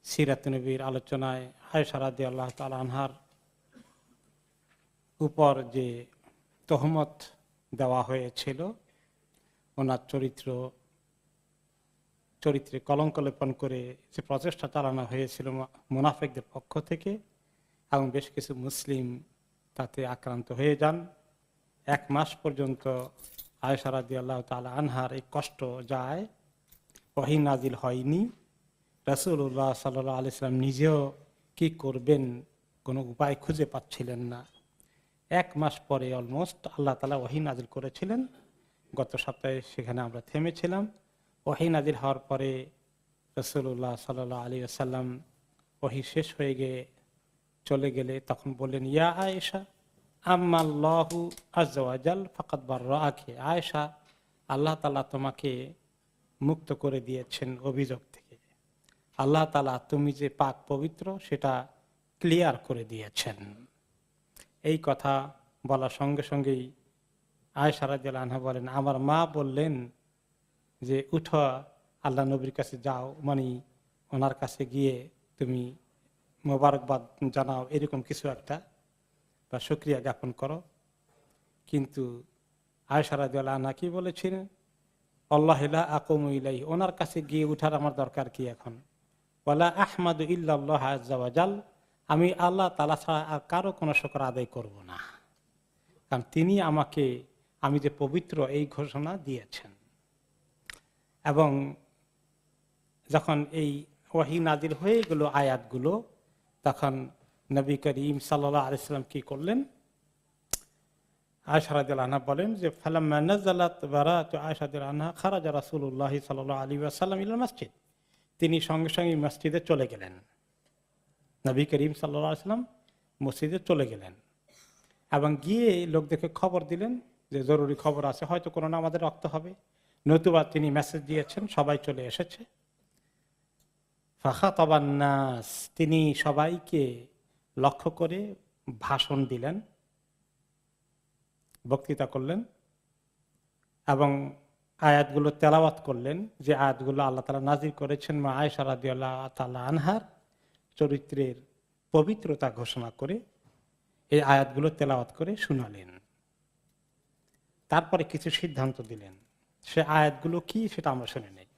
সিরাত নবীর আলোচনায় আয়েশা রাদিয়াল্লাহু তাআলা আনহার উপর যে তহমত দেওয়া হয়েছিল, ওনার চরিত্রে কলঙ্ক লেপন করে যে প্রচেষ্টা চালানো হয়েছিল মুনাফিকদের পক্ষ থেকে, এবং বেশ কিছু মুসলিম তাতে আক্রান্ত হয়ে যান। 1 মাস পর্যন্ত আয়েশা রাদিয়াল্লাহু তাআলা আনহার এই কষ্ট যায়, ওহী নাজিল হয়নি। রাসূলুল্লাহ সাল্লাল্লাহু আলাইহি ওয়াসাল্লাম নিজেও কি করবেন কোনো উপায় খুঁজে পাচ্ছিলেন না। 1 মাস পরে অলমোস্ট আল্লাহ তাআলা ওহী নাজিল করেছিলেন। গত সপ্তাহে সেখানে আমরা থেমেছিলাম। ওহী নাজিল হওয়ার পরে রাসূলুল্লাহ সাল্লাল্লাহু আলাইহি ওয়াসাল্লাম ওহী শেষ হয়ে গিয়ে চলে গেলে তখন বললেন, ইয়া আয়েশা আম্মাল্লাহু আযজা ওয়া জাল ফাকাদ বাররাআকি। আয়েশা, আল্লাহ তাআলা তোমাকে মুক্ত করে দিয়েছেন অভিযোগ থেকে। আল্লাহ তাআলা তুমি যে পাক পবিত্র সেটা ক্লিয়ার করে দিয়েছেন। এই কথা বলার সঙ্গে সঙ্গেই আয়েশা রাদিয়াল্লাহু আনহা বলেন, আমার মা বললেন যে উঠো, আল্লাহ নবীর কাছে যাও, মানে ওনার কাছে গিয়ে তুমি মোবারকবাদ জানাও, এরকম কিছু একটা, বা শুকরিয়া জ্ঞাপন করো। কিন্তু আয়েশা রাদিয়াল্লাহু আনহা কি বলেছিলেন, আল্লাহু লা আকুমু ইলাইহি, ওনার কাছে গিয়ে উঠার আমার দরকার কি এখন, ওয়ালা আহমাদু ইল্লাল্লাহ আযজা ওয়া জাল, আমি আল্লাহ তাআলা ছাড়া আর কারো কোনো শুকর আদায় করব না, কারণ তিনি আমাকে আমি যে পবিত্র এই ঘোষণা দিয়েছেন। এবং যখন এই ওহী নাজিল হয়ে গেল আয়াতগুলো, তখন নবী করিম সাল্লাল্লাহু আলাইহি ওয়াসাল্লাম কি করলেন, আয়েশা রাদিয়াল্লাহু আনহা বলেন যে ফালাম্মা নাযালাত বারাআতু আয়েশা রাদিয়াল্লাহু আনহা খারাজা রাসূলুল্লাহ সাল্লাল্লাহু আলাইহি ওয়াসাল্লাম ইলাল মসজিদ, তিনি সঙ্গে সঙ্গে মসজিদে চলে গেলেন। নবী করিম সাল্লাল্লাহু আলাইহি ওয়াসাল্লাম মসজিদে চলে গেলেন এবং গিয়ে লোকদেরকে খবর দিলেন যে জরুরি খবর আছে, হয়তো কোনো নামাজে রক্ত হবে, নতুবা তিনি মেসেজ দিয়েছেন সবাই চলে এসেছে। ফাখাতাবান নাস, তিনি সবাইকে লক্ষ্য করে ভাষণ দিলেন, বক্তৃতা করলেন এবং আয়াতগুলো তেলাওয়াত করলেন, যে আয়াতগুলো আল্লাহ তাআলা নাজিল করেছেন মা আয়েশা রাদিয়াল্লাহু তাআলা আনহার চরিত্রের পবিত্রতা ঘোষণা করে। এই আয়াতগুলো তেলাওয়াত করে শুনালেন, তারপরে কিছু সিদ্ধান্ত দিলেন। সে আয়াতগুলো কি সেটা আমরা শুনে নেই।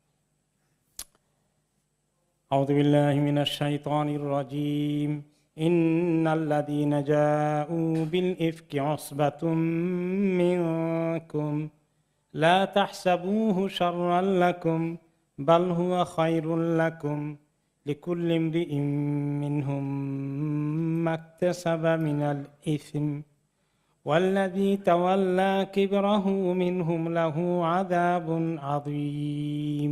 আউযু বিল্লাহি মিনাশ শাইতানির রাজীম। ইন্নাল্লাযীনা জাউ বিল ইফকি উসবাতুম মিনকুম লা তাহসাবুহু শাররাল লাকুম বাল হুয়া খায়রুল লাকুম লিকুল্লি ইমরিইম মিনহুম মাকতাসাবা মিনাল ইসম ওয়াল্লাযী তাওয়াল্লা কিবরাহু মিনহুম লাহু আযাবুন আযীম।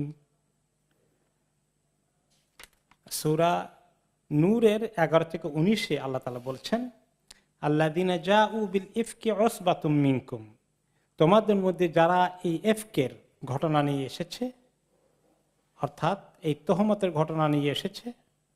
সূরা নূরের 11 থেকে 19 আল্লাহ তাআলা বলছেন, আল্লাযীনা জাউ বিল ইফকি উসবাতুম মিনকুম, তোমাদের মধ্যে যারা এই ইফকের ঘটনা নিয়ে এসেছে, অর্থাৎ এই তহমতের ঘটনা নিয়ে এসেছে,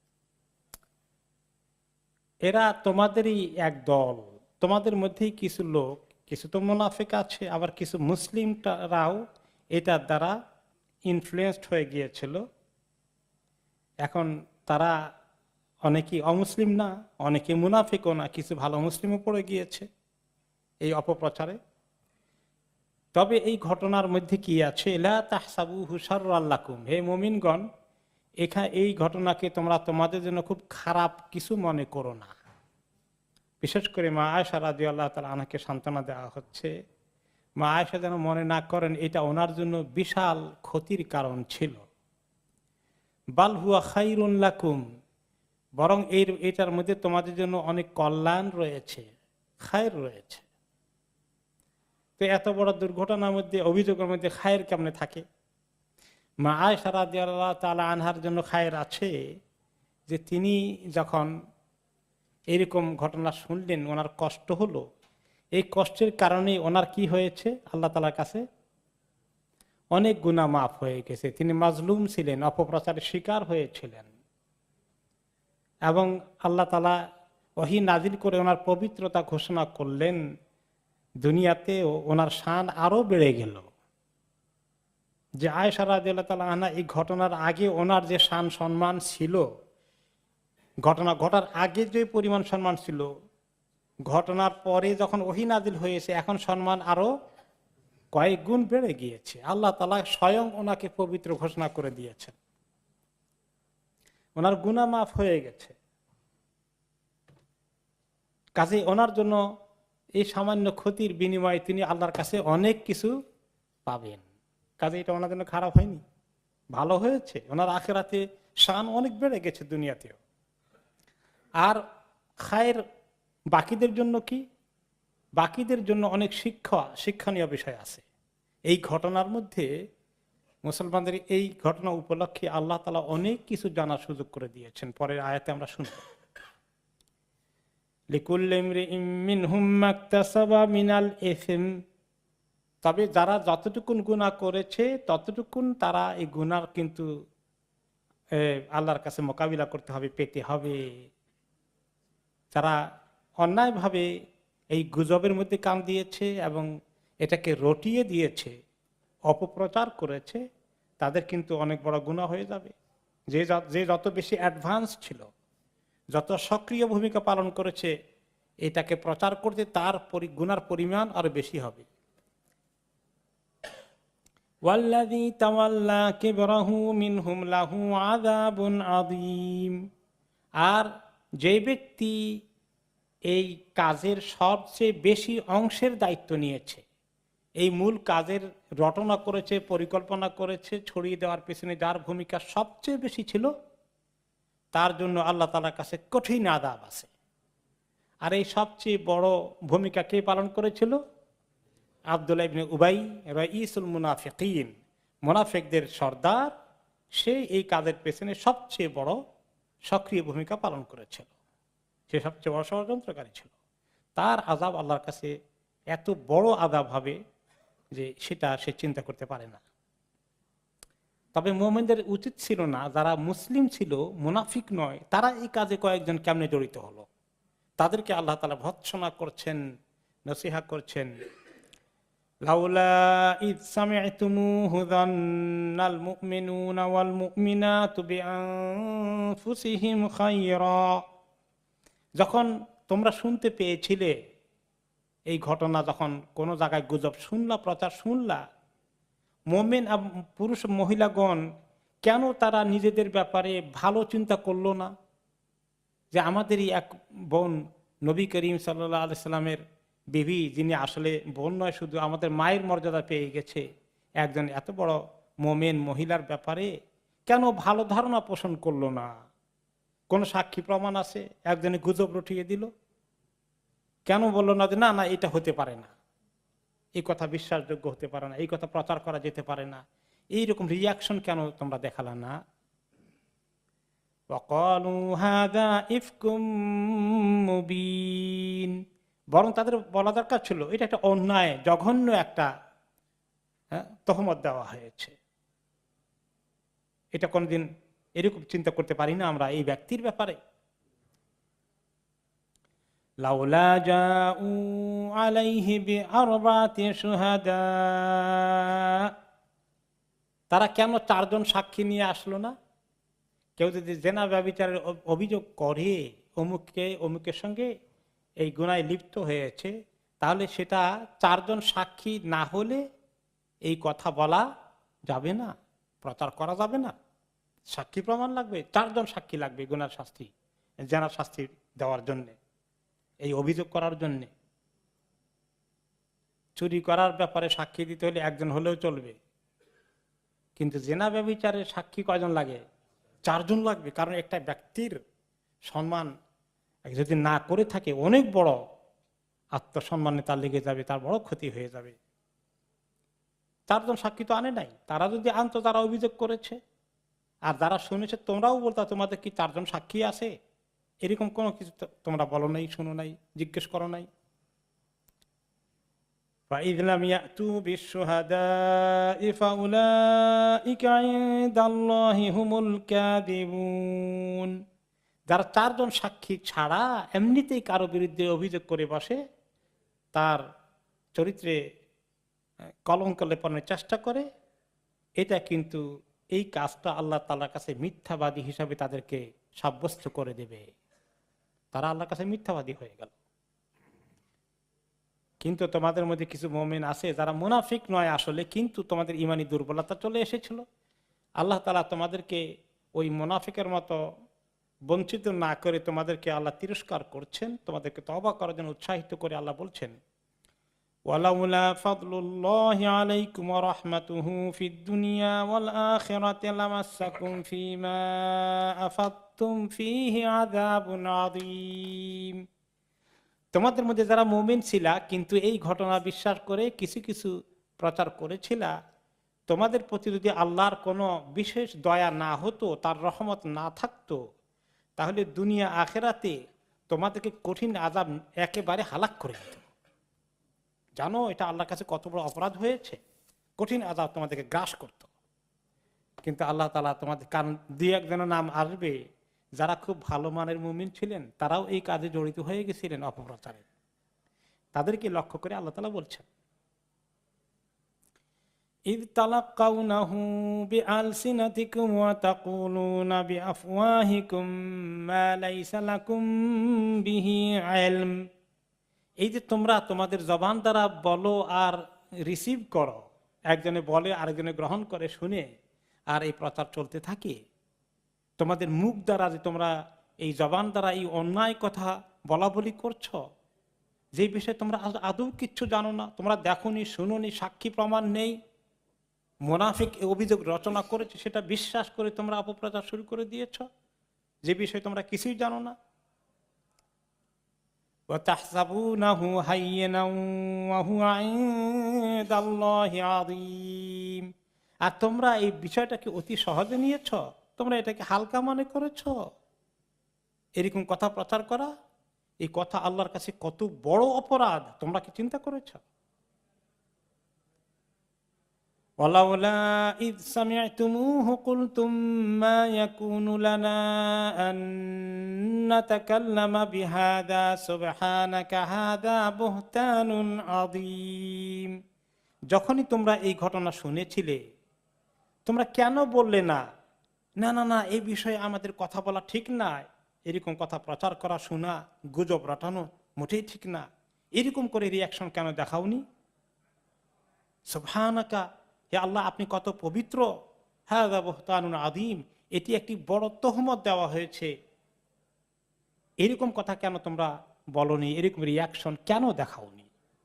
এরা তোমাদেরই এক দল। তোমাদের মধ্যেই কিছু লোক, কিছু তো মুনাফিক আছে, আবার কিছু মুসলিমরাও এটার দ্বারা ইনফ্লুয়েসড হয়ে গিয়েছিল। এখন তারা অনেকেই অমুসলিম না, অনেকে মুনাফিকও না, কিছু ভালো মুসলিমও পড়ে গিয়েছে এই অপপ্রচারে। তবে এই ঘটনার মধ্যে কি আছে, লা তাহসাবুহু শাররাল লাকুম, হে মুমিনগণ, এই ঘটনাকে তোমরা তোমাদের জন্য খুব খারাপ কিছু মনে করো না। বিশেষ করে মা আয়েশা রাদিয়াল্লাহু তাআলা আনহাকে সান্ত্বনা দেওয়া হচ্ছে, মা আয়েশা যেন মনে না করেন এটা ওনার জন্য বিশাল ক্ষতির কারণ ছিল। বাল হুয়া খায়রুন লাকুম, বরং এটার মধ্যে তোমাদের জন্য অনেক কল্যাণ রয়েছে, খায়ের রয়েছে। তো এত বড় দুর্ঘটনার মধ্যে, অভিযোগের মধ্যে খায়ের কেমনে থাকে? মা আয়েশা রাদিয়াল্লাহু তাআলা আনহার জন্য খায়ের আছে যে তিনি যখন এরকম ঘটনা শুনলেন, ওনার কষ্ট হলো, এই কষ্টের কারণে ওনার কি হয়েছে, আল্লাহ তাআলার কাছে অনেক গুনাহ মাফ হয়ে গেছে। তিনি মাজলুম ছিলেন, অপপ্রচারের শিকার হয়েছিলেন, এবং আল্লাহ তাআলা ওহী নাজিল করে ওনার পবিত্রতা ঘোষণা করলেন। দুনিয়াতে ওনার শান আরো বেড়ে গেল। যে আয়েশা রাদিয়াল্লাহু তাআলা আনহা এই ঘটনার আগে ওনার যে শান সম্মান ছিল, ঘটনা ঘটার আগে যে পরিমাণ সম্মান ছিল, ঘটনার পরে যখন ওহী নাজিল হয়েছে এখন সম্মান আরো কয়েক গুণ বেড়ে গিয়েছে। আল্লাহ তাআলা স্বয়ং ওনাকে পবিত্র ঘোষণা করে দিয়েছেন, ওনার গুনাহ মাফ হয়ে গেছে। কাজে ওনার জন্য এই সামান্য ক্ষতির বিনিময়ে তিনি আল্লাহর কাছে অনেক কিছু পাবেন। কাজে এটা ওনার জন্য খারাপ হয়নি, ভালো হয়েছে। ওনার আখিরাতে শান অনেক বেড়ে গেছে দুনিয়াতেও। আর খায়ের বাকিদের জন্য কি? বাকিদের জন্য অনেক শিক্ষণীয় বিষয় আছে এই ঘটনার মধ্যে। মুসলমানদের এই ঘটনা উপলক্ষে আল্লাহ তাআলা অনেক কিছু জানার সুযোগ করে দিয়েছেন। পরের আয়াতে আমরা শুনব, লিকুল্লি ইমরিইম মিনহুম মাকতাসাবা মিনাল ইসম। তবে যারা যতটুকুন গুনাহ করেছে ততটুকুন তারা এই গুনার কিন্তু আল্লাহর কাছে মোকাবিলা করতে হবে, পেতে হবে। যারা অন্যায়ভাবে এই গুজবের মধ্যে কান দিয়েছে এবং এটাকে রটিয়ে দিয়েছে, অপপ্রচার করেছে, তাদের কিন্তু অনেক বড় গুনাহ হয়ে যাবে। যে যত বেশি অ্যাডভান্স ছিল, যত সক্রিয় ভূমিকা পালন করেছে এটাকে প্রচার করতে, তার গুনার পরিমাণ আরো বেশি হবে। ওয়াল্লাযী তাওয়াল্লা কিবরাহু মিনহুম লাহু আযাবুন আযীম। আর যে ব্যক্তি এই কাজের সবচেয়ে বেশি অংশের দায়িত্ব নিয়েছে, এই মূল কাজের রটনা করেছে, পরিকল্পনা করেছে, ছড়িয়ে দেওয়ার পেছনে যার ভূমিকা সবচেয়ে বেশি ছিল, তার জন্য আল্লাহ তাআলার কাছে কঠিন আযাব আছে। আর এই সবচেয়ে বড় ভূমিকা কে পালন করেছিল? আব্দুল্লাহ ইবনে উবাই, রাইসুল মুনাফিকিন, মুনাফিকদের সর্দার। সে এই কাজের পেছনে সবচেয়ে বড় সক্রিয় ভূমিকা পালন করেছিল, সে সবচেয়ে বড় ষড়যন্ত্রকারী ছিল। তার আযাব আল্লাহর কাছে এত বড় আযাব হবে যে সেটা সে চিন্তা করতে পারে না। তবে মুমিনদের উচিত ছিল না, যারা মুসলিম ছিল, মুনাফিক নয়, তারা এই কাজে কয়েকজন কেমনে জড়িত হলো, তাদেরকে আল্লাহ তাআলা ভর্ৎসনা করছেন, নসিহা করছেন। লাউলা ইয সামি'তুমুহু যান্নাল মুমিনুনা ওয়াল মুমিনাতু বিআনফুসিহিম খায়রা। যখন তোমরা শুনতে পেয়েছিলে এই ঘটনা, যখন কোনো জায়গায় গুজব শুনলা, প্রচার শুনলা, মুমিন পুরুষ মহিলাগণ কেন তারা নিজেদের ব্যাপারে ভালো চিন্তা করলো না? যে আমাদেরই এক বোন, নবী করিম সাল্লাল্লাহু আলাইহি সাল্লামের বিবি, যিনি আসলে বোন নয়, শুধু আমাদের মায়ের মর্যাদা পেয়ে গেছে, একজন এত বড় মুমিন মহিলার ব্যাপারে কেন ভালো ধারণা পোষণ করলো না? কোন সাক্ষী প্রমাণ আছে? একজনে গুজব রটিয়ে দিল, কেন বললো না যে না না এটা হতে পারে না, এই কথা বিশ্বাসযোগ্য হতে পারে না, এই কথা প্রচার করা যেতে পারে না? এইরকম রিয়াকশন কেন তোমরা দেখালা না? বরং তাদের বলা দরকার ছিল এটা একটা অন্যায়, জঘন্য একটা তহমত দেওয়া হয়েছে। এটা কোনদিন এরকম চিন্তা করতে পারি না আমরা এই ব্যক্তির ব্যাপারে? লাউলা জাউ আলাইহি বিআরবাতি শুহাদা, তারা কেন 4 জন সাক্ষী নিয়ে আসলো না? কেউ যদি জেনা ব্যভিচারের অভিযোগ করে, অমুকের সঙ্গে এই গুনায় লিপ্ত হয়েছে, তাহলে সেটা 4 জন সাক্ষী না হলে এই কথা বলা যাবে না, প্রচার করা যাবে না। সাক্ষী প্রমাণ লাগবে, 4 জন সাক্ষী লাগবে গুনার শাস্তি, জেনার শাস্তি দেওয়ার জন্য, এই অভিযোগ করার জন্য। চুরি করার ব্যাপারে সাক্ষী দিতে হলে 1 জন হলেও চলবে, কিন্তু জেনা ব্যভিচারের সাক্ষী কয়জন লাগে? 4 জন লাগবে। কারণ একটা ব্যক্তির সম্মান যদি না করে থাকে, অনেক বড় আত্মসম্মানে তার লেগে যাবে, তার বড় ক্ষতি হয়ে যাবে। 4 জন সাক্ষী তো আনে নাই, তারা যদি আনতো, তারা অভিযোগ করেছে, আর যারা শুনেছে তোমরাও বলতা তোমাদের কি 4 জন সাক্ষী আছে? এরকম কোনো কিছু তোমরা বলো নাই, শুনো নাই, জিজ্ঞেস করো নাই। فَإِذْ لَمْ يَأْتُوا بِالشُّهَدَاءِ فَأُولَٰئِكَ عِندَ اللَّهِ هُمُ الْكَاذِبُونَ। যারা 4 জন সাক্ষী ছাড়া এমনিতেই কারো বিরুদ্ধে অভিযোগ করে বসে, তার চরিত্রে কলঙ্ক লেপনের চেষ্টা করে, এটা কিন্তু এই কাজটা আল্লাহ তাআলার কাছে মিথ্যাবাদী হিসাবে তাদেরকে সাব্যস্ত করে দেবে। তারা আল্লাহর কাছে মিথ্যাবাদী হয়ে গেল। কিন্তু তোমাদের মধ্যে কিছু মুমিন আছে যারা মুনাফিক নয় আসলে, কিন্তু তোমাদের ঈমানি দুর্বলতা চলে এসেছিল। আল্লাহ তাআলা তোমাদেরকে ওই মুনাফিকের মতো বঞ্চিত না করে তোমাদেরকে আল্লাহ তিরস্কার করছেন, তোমাদেরকে তওবা করার জন্য উৎসাহিত করে আল্লাহ বলছেন, ওয়ালাউলা ফাদলুল্লাহি আলাইকুম ওয়া রাহমাতুহু ফিদ দুনিয়া ওয়াল আখিরাতি লামাসসাকুম ফীমা আফাদতুম ফীহি আযাবুন আযীম। তোমাদের মধ্যে যারা মুমিন ছিলা কিন্তু এই ঘটনা বিশ্বাস করে কিছু কিছু প্রচার করেছিলা, তোমাদের প্রতি যদি আল্লাহর কোনো বিশেষ দয়া না হতো, তার রহমত না থাকতো, তাহলে দুনিয়া আখেরাতে তোমাদেরকে কঠিন আযাব একেবারে হালাক করে দিত। জানো এটা আল্লাহর কাছে কত বড় অপরাধ হয়েছে, কঠিন আযাব তোমাদেরকে গ্রাস করত। কিন্তু আল্লাহ তাআলা তোমাদের, কারণ দুই একজনের নাম আসবে যারা খুব ভালো মানের মুমিন ছিলেন, তারাও এই কাজে জড়িত হয়ে গেছিলেন অপপ্রচারে, তাদেরকে লক্ষ্য করে আল্লাহ তাআলা বলছেন, ইয তালাক্কাউনাহু বিআলসিনাতিকুম ওয়া তাকুলুনা বিআফওয়াহিকুম মা লাইসা লাকুম বিহি ইলম। এই যে তোমরা তোমাদের জবান দ্বারা বলো আর রিসিভ করো, একজনে বলে আরেকজনে গ্রহণ করে শুনে, আর এই প্রচার চলতে থাকে। তোমাদের মুখ দ্বারা যে তোমরা এই জবান দ্বারা এই অন্যায় কথা বলা বলি করছো, যে বিষয়ে তোমরা আদৌ কিচ্ছু জানো না, তোমরা দেখোনি শুনোনি, সাক্ষী প্রমাণ নেই, মুনাফিক অভিযোগ রচনা করেছে, সেটা বিশ্বাস করে তোমরা অপপ্রচার শুরু করে দিয়েছ, যে বিষয়ে তোমরা কিছুই জানো না। وَتَحْسَبُونَهُ هَيِّنًا وَهُوَ عِندَ اللَّهِ عَظِيمٌ। আর তোমরা এই বিষয়টাকে অতি সহজে নিয়েছ, তোমরা এটাকে হালকা মনে করেছ। এরকম কথা প্রচার করা, এই কথা আল্লাহর কাছে কত বড় অপরাধ তোমরা কি চিন্তা করেছ? وَلَوْلَا إِذْ سَمِعْتُمُوهُ قُلْتُمْ مَا يَكُونُ لَنَا أَن نَّتَكَلَّمَ بِهَذَا سُبْحَانَكَ هَذَا بُهْتَانٌ عَظِيمٌ। যখনই তোমরা এই ঘটনা শুনেছিলে, তোমরা কেন বললে না, না না না এই বিষয়ে আমাদের কথা বলা ঠিক না, এরকম কথা প্রচার করা, শোনা, গুজব রটানো মোটেই ঠিক না, এরকম করে রিয়াকশন কেন দেখাওনি? সুবহানাকা, হে আল্লাহ আপনি কত পবিত্র, হাযা বুহতানুন আযীম, এটি একটি বড় তহমত দেওয়া হয়েছে, এরকম কথা কেন তোমরা বলনি, এরকম রিয়াকশন কেন দেখাওনি?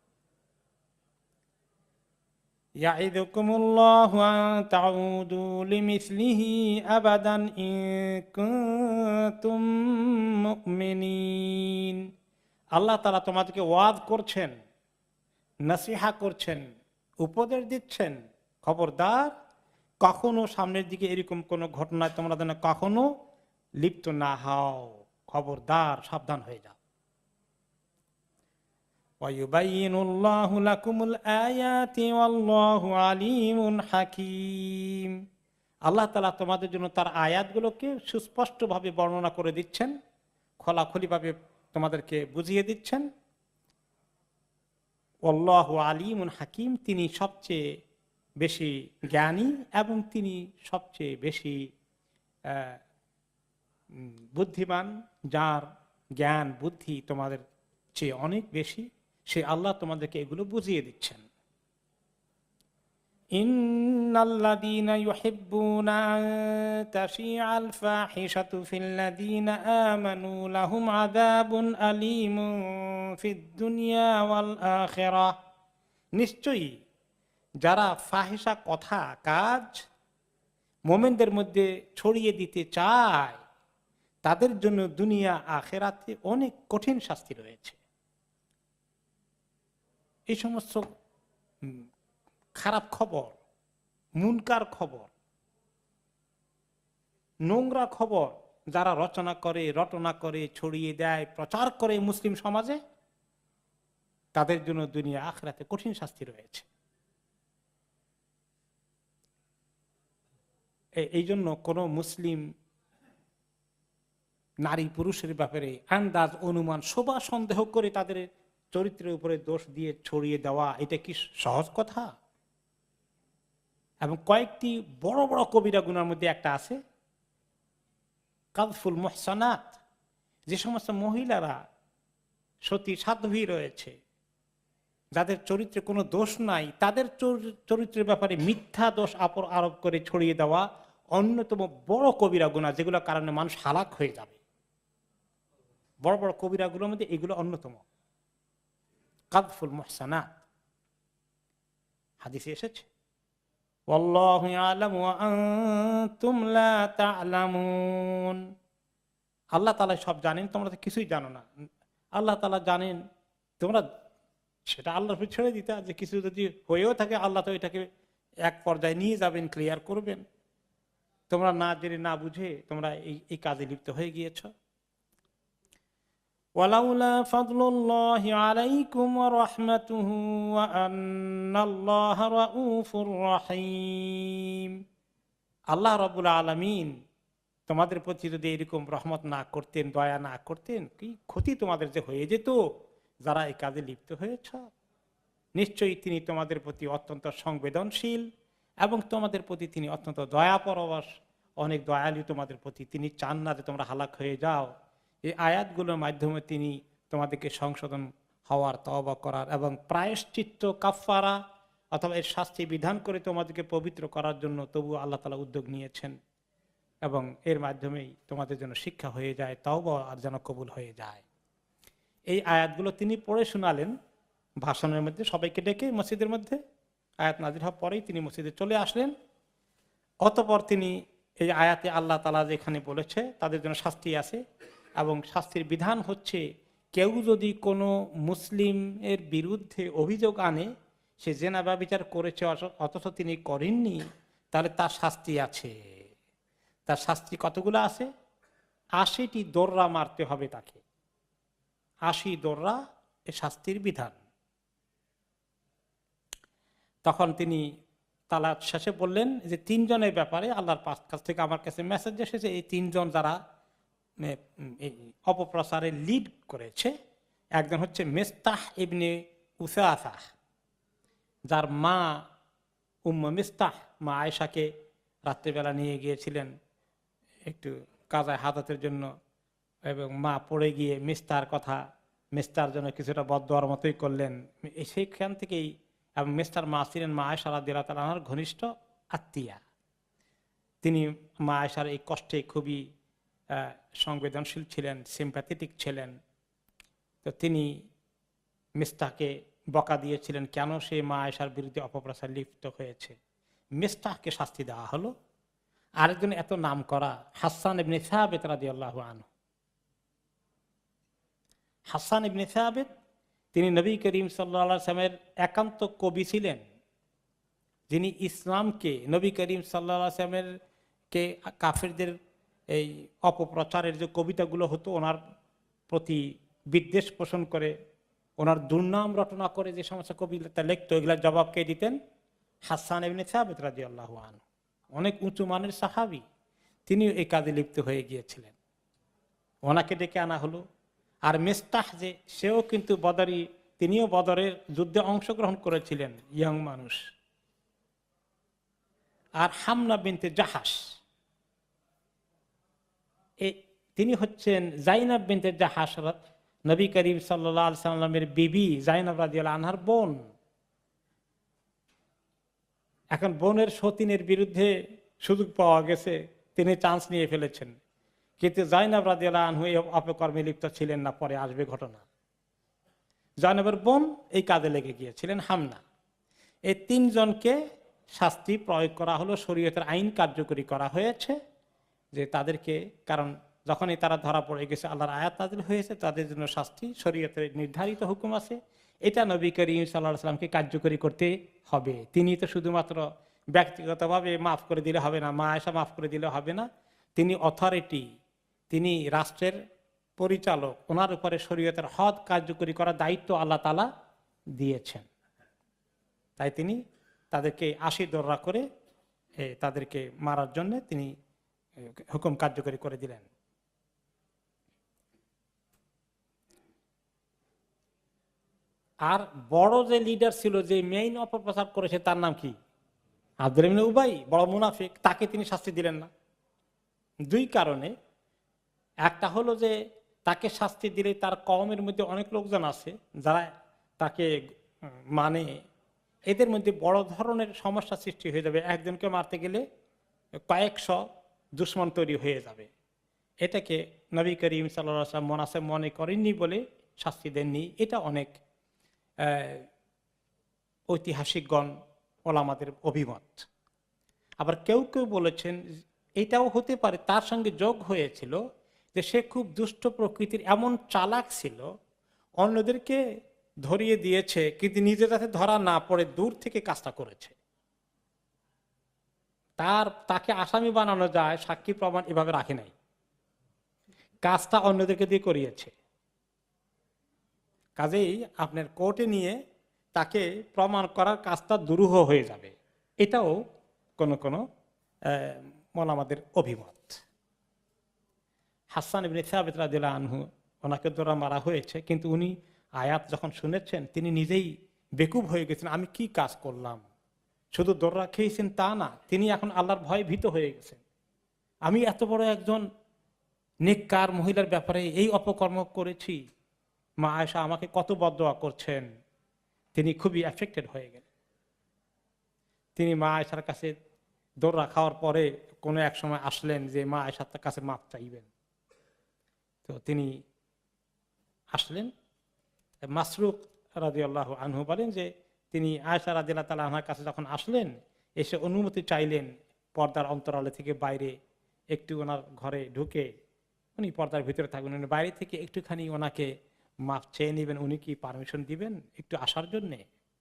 ইয়াইদুকুমুল্লাহু আন তাউদু লিমিসলিহি আবাদান ইন কুনতুম মুমিনিন। আল্লাহ তাআলা তোমাদেরকে ওয়াজ করছেন, নসিহা করছেন, উপদেশ দিচ্ছেন, খবরদার কখনো সামনের দিকে এরকম কোন ঘটনায় তোমরা যেন কখনো লিপ্ত না হও, খবরদার সাবধান হয়ে যাও। ওয়ায়ুবাইয়িনুল্লাহু লাকুমুল আয়াতি ওয়াল্লাহু আলিমুন হাকীম। আল্লাহ তাআলা তোমাদের জন্য তার আয়াতগুলোকে সুস্পষ্টভাবে বর্ণনা করে দিচ্ছেন, খোলাখুলিভাবে তোমাদেরকে বুঝিয়ে দিচ্ছেন। আল্লাহু আলিমুন হাকিম, তিনি সবচেয়ে বেশি জ্ঞানী এবং তিনি সবচেয়ে বেশি বুদ্ধিমান, যার জ্ঞান বুদ্ধি তোমাদের চেয়ে অনেক বেশি, সে আল্লাহ তোমাদেরকে এগুলো বুঝিয়ে দিচ্ছেন। ইন্নাল্লাযীনা ইউহিব্বুনা আন তাশিআল ফাহিশাতু ফিল্লাযীনা আমানু লাহুম আযাবুন আলীমুন ফিদ দুনিয়া ওয়াল আখিরাহ। নিশ্চয়ই যারা ফাহিশা কথা কাজ মুমিনদের মধ্যে ছড়িয়ে দিতে চায়, তাদের জন্য দুনিয়া আখিরাতে অনেক কঠিন শাস্তি রয়েছে। এই সমস্ত খারাপ খবর, মুনকার খবর, নোংরা খবর যারা রটনা করে ছড়িয়ে দেয়, প্রচার করে মুসলিম সমাজে, তাদের জন্য দুনিয়া আখিরাতে কঠিন শাস্তি রয়েছে। এই জন্য কোন মুসলিম নারী পুরুষের ব্যাপারে আন্দাজ, অনুমান, শোভা সন্দেহ করে তাদের চরিত্রের উপরে দোষ দিয়ে ছড়িয়ে দেওয়া, এটা কি সহজ কথা? এবং কয়েকটি বড় বড় কবিরা গুনার মধ্যে একটা আছে কাযফুল মুহসানাত, যে সমস্ত মহিলারা সতী সাধ্বী রয়েছে, যাদের চরিত্রে কোনো দোষ নাই, তাদের চরিত্রের ব্যাপারে মিথ্যা দোষ আরোপ করে ছড়িয়ে দেওয়া অন্যতম বড় কবিরা গুনাহ, যেগুলোর কারণে মানুষ হালাক হয়ে যাবে। বড় বড় কবিরাগুলোর মধ্যে এগুলো অন্যতম, কাযফুল মুহসানাত, হাদিসে এসেছে। ওয়াল্লাহু ইয়ালামু ওয়া আনতুম লা তা'লামুন। আল্লাহ তাআলা সব জানেন, তোমরা তো কিছুই জানো না। আল্লাহ তাআলা জানেন, তোমরা সেটা আল্লাহর উপর ছেড়ে দিতে, যে কিছু যদি হয়েও থাকে আল্লাহ তো এটাকে এক পর্যায়ে নিয়ে যাবেন, ক্লিয়ার করবেন। তোমরা না জেনে না বুঝে তোমরা এই কাজে লিপ্ত হয়ে গিয়েছ। ওয়ালাউলা ফাদলুল্লাহি আলাইকুম ওয়া রাহমাতুহু ওয়া আন্নাল্লাহা রাউফুর রহিম। আল্লাহ রাব্বুল আলামিন তোমাদের প্রতি যদি এরকম রহমত না করতেন, দয়া না করতেন, কি ক্ষতি তোমাদের যে হয়ে যেত যারা এই কাজে লিপ্ত হয়েছ। নিশ্চয়ই তিনি তোমাদের প্রতি অত্যন্ত সংবেদনশীল এবং তোমাদের প্রতি তিনি অত্যন্ত দয়া পরবশ, অনেক দয়ালু তোমাদের প্রতি। তিনি চান না যে তোমরা হালাক হয়ে যাও। এই আয়াতগুলোর মাধ্যমে তিনি তোমাদেরকে সংশোধন হওয়ার, তওবা করার এবং প্রায়শ্চিত্ত, কাফফারা অথবা এর শাস্তি বিধান করে তোমাদেরকে পবিত্র করার জন্য তবু আল্লাহ তাআলা উদ্যোগ নিয়েছেন, এবং এর মাধ্যমেই তোমাদের জন্য শিক্ষা হয়ে যায়, তওবা আর যেন কবুল হয়ে যায়। এই আয়াতগুলো তিনি পড়ে শোনালেন ভাষণের মধ্যে, সবাইকে ডেকে মসজিদের মধ্যে। আয়াত নাযিল হওয়ার পরেই তিনি মসজিদে চলে আসলেন। অতঃপর তিনি এই আয়াতে আল্লাহ তাআলা যেখানে বলেছে তাদের জন্য শাস্তি আছে, এবং শাস্তির বিধান হচ্ছে কেউ যদি কোনো মুসলিমের বিরুদ্ধে অভিযোগ আনে সে জেনা ব্যভিচার করেছে অথচ তিনি করেননি, তাহলে তার শাস্তি আছে। তার শাস্তি কতগুলো আছে? 80টি দোররা মারতে হবে তাকে। 80 দোররা এ শাস্তির বিধান। তখন তিনি তালা শেষে বললেন যে 3 জনের ব্যাপারে আল্লাহর কাছ থেকে আমার কাছে মেসেজ এসেছে। এই 3 জন যারা অপপ্রচারে লিড করেছে, একজন হচ্ছে মিস্তাহ ইবনে উসাসা, যার মা উম্মে মিস্তাহ, মা আয়েশাকে রাত্রিবেলা নিয়ে গিয়েছিলেন একটু কাজায় হাদাতের জন্য, এবং মা পড়ে গিয়ে মিস্তার জন্য কিছুটা বদদোয়ার মতোই করলেন। সেইখান থেকেই, এবং মিস্টার মা ছিলেন মা আয়েশা রাদিয়াল্লাহু তাআলা আনহার ঘনিষ্ঠ আত্মীয়া। তিনি মা আয়েশার এই কষ্টে খুবই সংবেদনশীল ছিলেন, সিম্প্যাথেটিক ছিলেন। তো তিনি মিস্তাহকে বকা দিয়েছিলেন কেন সে মা আয়েশার বিরুদ্ধে অপপ্রচার লিপ্ত হয়েছে। মিস্তাহকে শাস্তি দেওয়া হলো। আরেকজন এত নাম করা হাসান ইবনে সাবিত রাদিয়াল্লাহু আনহু। হাসান ইবনে সাবিত তিনি নবী করিম সাল্লাল্লাহু আলাইহি ওয়াসাল্লামের একান্ত কবি ছিলেন, যিনি ইসলামকে, নবী করিম সাল্লাল্লাহু আলাইহি ওয়াসাল্লামের কে কাফেরদের এই অপপ্রচারের যে কবিতাগুলো হতো ওনার প্রতি বিদ্বেষ পোষণ করে, ওনার দুর্নাম রটনা করে যে সমস্ত কবিতা লিখত, এগুলোর জবাব কে দিতেন? হাসান ইবনে সাবিত রাদিয়াল্লাহু আনহু। অনেক উঁচু মানের সাহাবী, তিনিও এই কাজে লিপ্ত হয়ে গিয়েছিলেন। ওনাকে ডেকে আনা হলো। আর মিস্তাহ যে, সেও কিন্তু বদরি, তিনিও বদরের যুদ্ধে অংশগ্রহণ করেছিলেন, ইয়ং মানুষ। আর হামনা বিনতে জাহাস, তিনি হচ্ছেন জাইনাব বিনতে জাহাস, নবী করিম সাল্লাল্লাহু আলাইহি সাল্লামের বিবি জাইনাব রাদিয়াল্লাহু আনহার বোন। এখন বোনের সতীনের বিরুদ্ধে সুযোগ পাওয়া গেছে, তিনি চান্স নিয়ে ফেলেছেন। কিন্তু জাইনাব রাদিয়াল্লাহু আনহু এই অপকর্মে লিপ্ত ছিলেন না, পরে আসবে ঘটনা। জাইনাবের বোন এই কাজে লেগে গিয়েছিলেন, হামনা। এই 3 জনকে শাস্তি প্রয়োগ করা হলো, শরীয়তের আইন কার্যকরী করা হয়েছে যে তাদেরকে, কারণ যখনই তারা ধরা পড়ে গেছে, আল্লাহর আয়াত নাযিল হয়েছে, তাদের জন্য শাস্তি, শরীয়তের নির্ধারিত হুকুম আছে, এটা নবী করিম সাল্লাল্লাহু আলাইহি ওয়াসাল্লামকে কার্যকরী করতে হবে। তিনি তো শুধুমাত্র ব্যক্তিগতভাবে মাফ করে দিলে হবে না, মা আয়েশা মাফ করে দিলে হবে না, তিনি অথরিটি, তিনি রাষ্ট্রের পরিচালক, ওনার উপরে শরীয়তের হদ কার্যকরী করার দায়িত্ব আল্লাহ তাআলা দিয়েছেন। তাই তিনি তাদেরকে 80 দোররা করে তাদেরকে মারার জন্য তিনি হুকুম কার্যকরী করে দিলেন। আর বড় যে লিডার ছিল, যে মেইন অপপ্রচার করেছে, তার নাম কি? আব্দুল্লাহ ইবনে উবাই বড় মুনাফিক, তাকে তিনি শাস্তি দিলেন না। দুই কারণে। একটা হলো যে তাকে শাস্তি দিলে তার কওমের মধ্যে অনেক লোকজন আছে যারা তাকে মানে, এদের মধ্যে বড় ধরনের সমস্যা সৃষ্টি হয়ে যাবে। একজনকে মারতে গেলে কয়েকশো দুশ্মন তৈরি হয়ে যাবে। এটাকে নবী করিম সাল্লাল্লাহু আলাইহি ওয়াসাল্লাম মুনাসেব মনে করেননি বলে শাস্তি দেননি। এটা অনেক ঐতিহাসিকগণ ওলামাদের অভিমত। আবার কেউ কেউ বলেছেন এটাও হতে পারে তার সঙ্গে যোগ হয়েছিল যে সে খুব দুষ্ট প্রকৃতির, এমন চালাক ছিল, অন্যদেরকে ধরিয়ে দিয়েছে কিন্তু নিজে যাতে ধরা না পড়ে দূর থেকে কাজটা করেছে। তাকে আসামি বানানো যায়, সাক্ষী প্রমাণ এভাবে রাখে নাই, কাজটা অন্যদেরকে দিয়ে করিয়েছে। কাজেই আপনার কোর্টে নিয়ে তাকে প্রমাণ করার কাজটা দুরূহ হয়ে যাবে। এটাও কোন কোন ওলামাদের অভিমত। হাসান ইবনে সাবিত রাদিয়াল্লাহু আনহু, ওনাকে দৌড়া মারা হয়েছে, কিন্তু উনি আয়াত যখন শুনেছেন তিনি নিজেই বেকুব হয়ে গেছেন, আমি কি কাজ করলাম। শুধু দৌড়া খেয়েছেন তা না, তিনি এখন আল্লাহর ভয়ে ভীত হয়ে গেছেন। আমি এত বড় একজন নেককার মহিলার ব্যাপারে এই অপকর্ম করেছি, মা আয়েশা আমাকে কত বদদোয়া করছেন। তিনি খুবই এফেক্টেড হয়ে গেলেন। তিনি মা আয়েশার কাছে দৌড়া খাওয়ার পরে কোনো এক সময় আসলেন যে মা আয়েশার কাছে মাপ চাইবেন। তো তিনি আসলেন। মাসরুক রাদিয়াল্লাহু আনহু বলেন যে তিনি আয়েশা রাদিয়াল্লাহু তাআলা আনহার কাছে যখন আসলেন, এসে অনুমতি চাইলেন পর্দার অন্তরালে থেকে বাইরে একটু ওনার ঘরে ঢুকে, উনি পর্দার ভিতরে থাকবেন, উনি বাইরে থেকে একটুখানি ওনাকে মাপ চেয়ে নেবেন, উনি কি পারমিশন দিবেন একটু আসার জন্যে।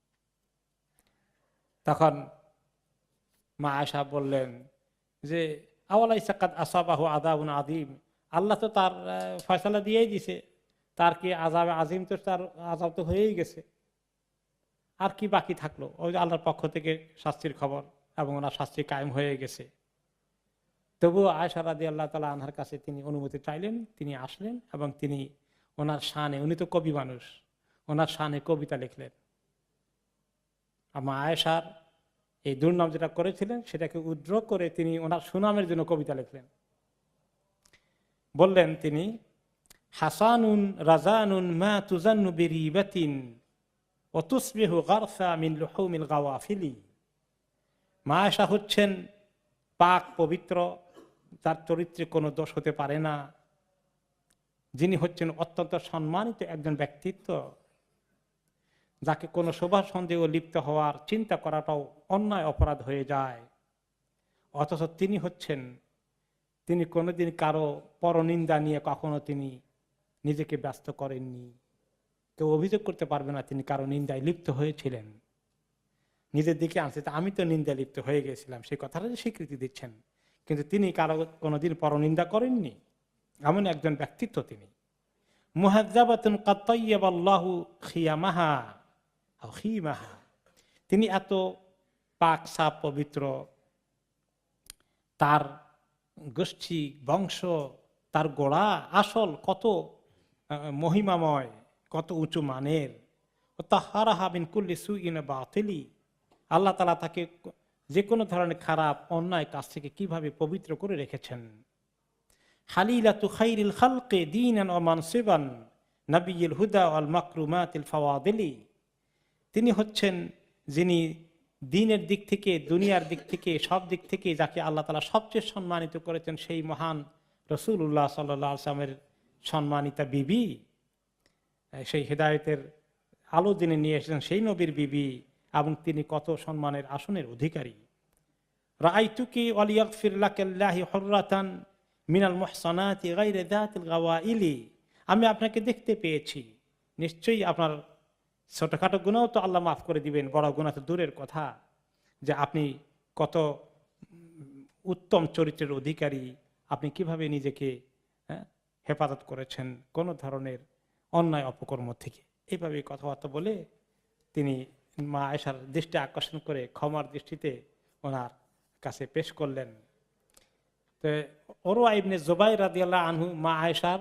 তখন মা আয়েশা বললেন যে আওয়ালাইসা কাদ আসাবাহু আযাবুন আযীম, আল্লাহ তো তার ফয়সালা দিয়েই দিছে, তার কি আযাব আজিম, তো তার আযাব তো হয়েই গেছে, আর কি বাকি থাকলো। ওই আল্লাহর পক্ষ থেকে শাস্তির খবর এবং ওনার শাস্তি কায়েম হয়ে গেছে। তবুও আয়েশা রাদিয়াল্লাহু তাআলা আনহার কাছে তিনি অনুমতি চাইলেন, তিনি আসলেন এবং তিনি ওনার শানে, উনি তো কবি মানুষ, ওনার শানে কবিতা লিখলেন। আমার আয়েশার এই দুর্নাম যেটা করেছিলেন সেটাকে উদ্র করে তিনি ওনার সুনামের জন্য কবিতা লিখলেন। বললেন তিনি, হাসানুন রাজানুন মা তুজান্নু বিরিবাতিন ওয়া তুসবিহু গারসা মিন লুহুমিল গাওয়াফিলি। মা আয়েশা হচ্ছেন পাক পবিত্র, তার চরিত্রে কোনো দোষ হতে পারে না, যিনি হচ্ছেন অত্যন্ত সম্মানিত একজন ব্যক্তিত্ব, যাকে কোনো শোভা সন্দেহ লিপ্ত হওয়ার চিন্তা করাটাও অন্যায় অপরাধ হয়ে যায়। অথচ তিনি কোনোদিন কারো পরনিন্দা নিয়ে কখনো তিনি নিজেকে ব্যস্ত করেননি। কেউ অভিযোগ করতে পারবে না তিনি কারো নিন্দায় লিপ্ত হয়েছিলেন। নিজের দিকে আনছে, আমি তো নিন্দায় লিপ্ত হয়ে গেছিলাম, সেই কথাটা স্বীকৃতি দিচ্ছেন, কিন্তু তিনি কারো কোনোদিন পরনিন্দা করেননি। এমন একজন ব্যক্তিত্ব তিনি। মুহাজ্জাবাতুন কাদ তায়্যাবাল্লাহু খিয়ামাহা আও খিমাহা, তিনি এত পাক সাপ পবিত্র, তার গোষ্ঠী বংশ, তার গোড়া আসল কত মহিমাময়, কত উঁচু মানের। তাহারাহা মিন কুল্লি সুইন বাতিলি, আল্লাহ তাআলা তাকে যে কোনো ধরনের খারাপ অন্যায় কাজ থেকে কিভাবে পবিত্র করে রেখেছেন। হালিলাতু খাইরিল খালকি দীনান ওয়া মানসিবান নবিয়ুল হুদা ওয়াল মাকরুমাতিল ফাওয়াদিলি, তিনি হচ্ছেন যিনি দ্বীনের দিক থেকে, দুনিয়ার দিক থেকে, সব দিক থেকে যাকে আল্লাহ তাআলা সবচেয়ে সম্মানিত করেছেন, সেই মহান রাসূলুল্লাহ সাল্লাল্লাহু আলাইহি ওয়াসাল্লামের সম্মানিতা বিবি, সেই হেদায়েতের আলো যিনি নিয়ে এসেছেন সেই নবীর বিবি, এবং তিনি কত সম্মানের আসনের অধিকারী। রাআইতুকি ওয়া লিয়াগফির লাকাল্লাহি হুররাতান মিনাল মুহসানাতি গায়রি যাতিল গাওয়াইলি, আমি আপনাকে দেখতে পেয়েছি, নিশ্চয়ই আপনার ছোটখাটো গুনাহ তো আল্লাহ মাফ করে দিবেন, বড় গুনাহ তো দূরের কথা, যে আপনি কত উত্তম চরিত্রের অধিকারী, আপনি কিভাবে নিজেকে হেফাজত করেছেন কোন ধরনের অন্যায় অপকর্ম থেকে। এইভাবে কথাবার্তা বলে তিনি মা আয়েশার দৃষ্টি আকর্ষণ করে ক্ষমার দৃষ্টিতে ওনার কাছে পেশ করলেন। তো উরওয়া ইবনে জুবাইর রাদিয়াল্লাহু আনহু মা আয়েশার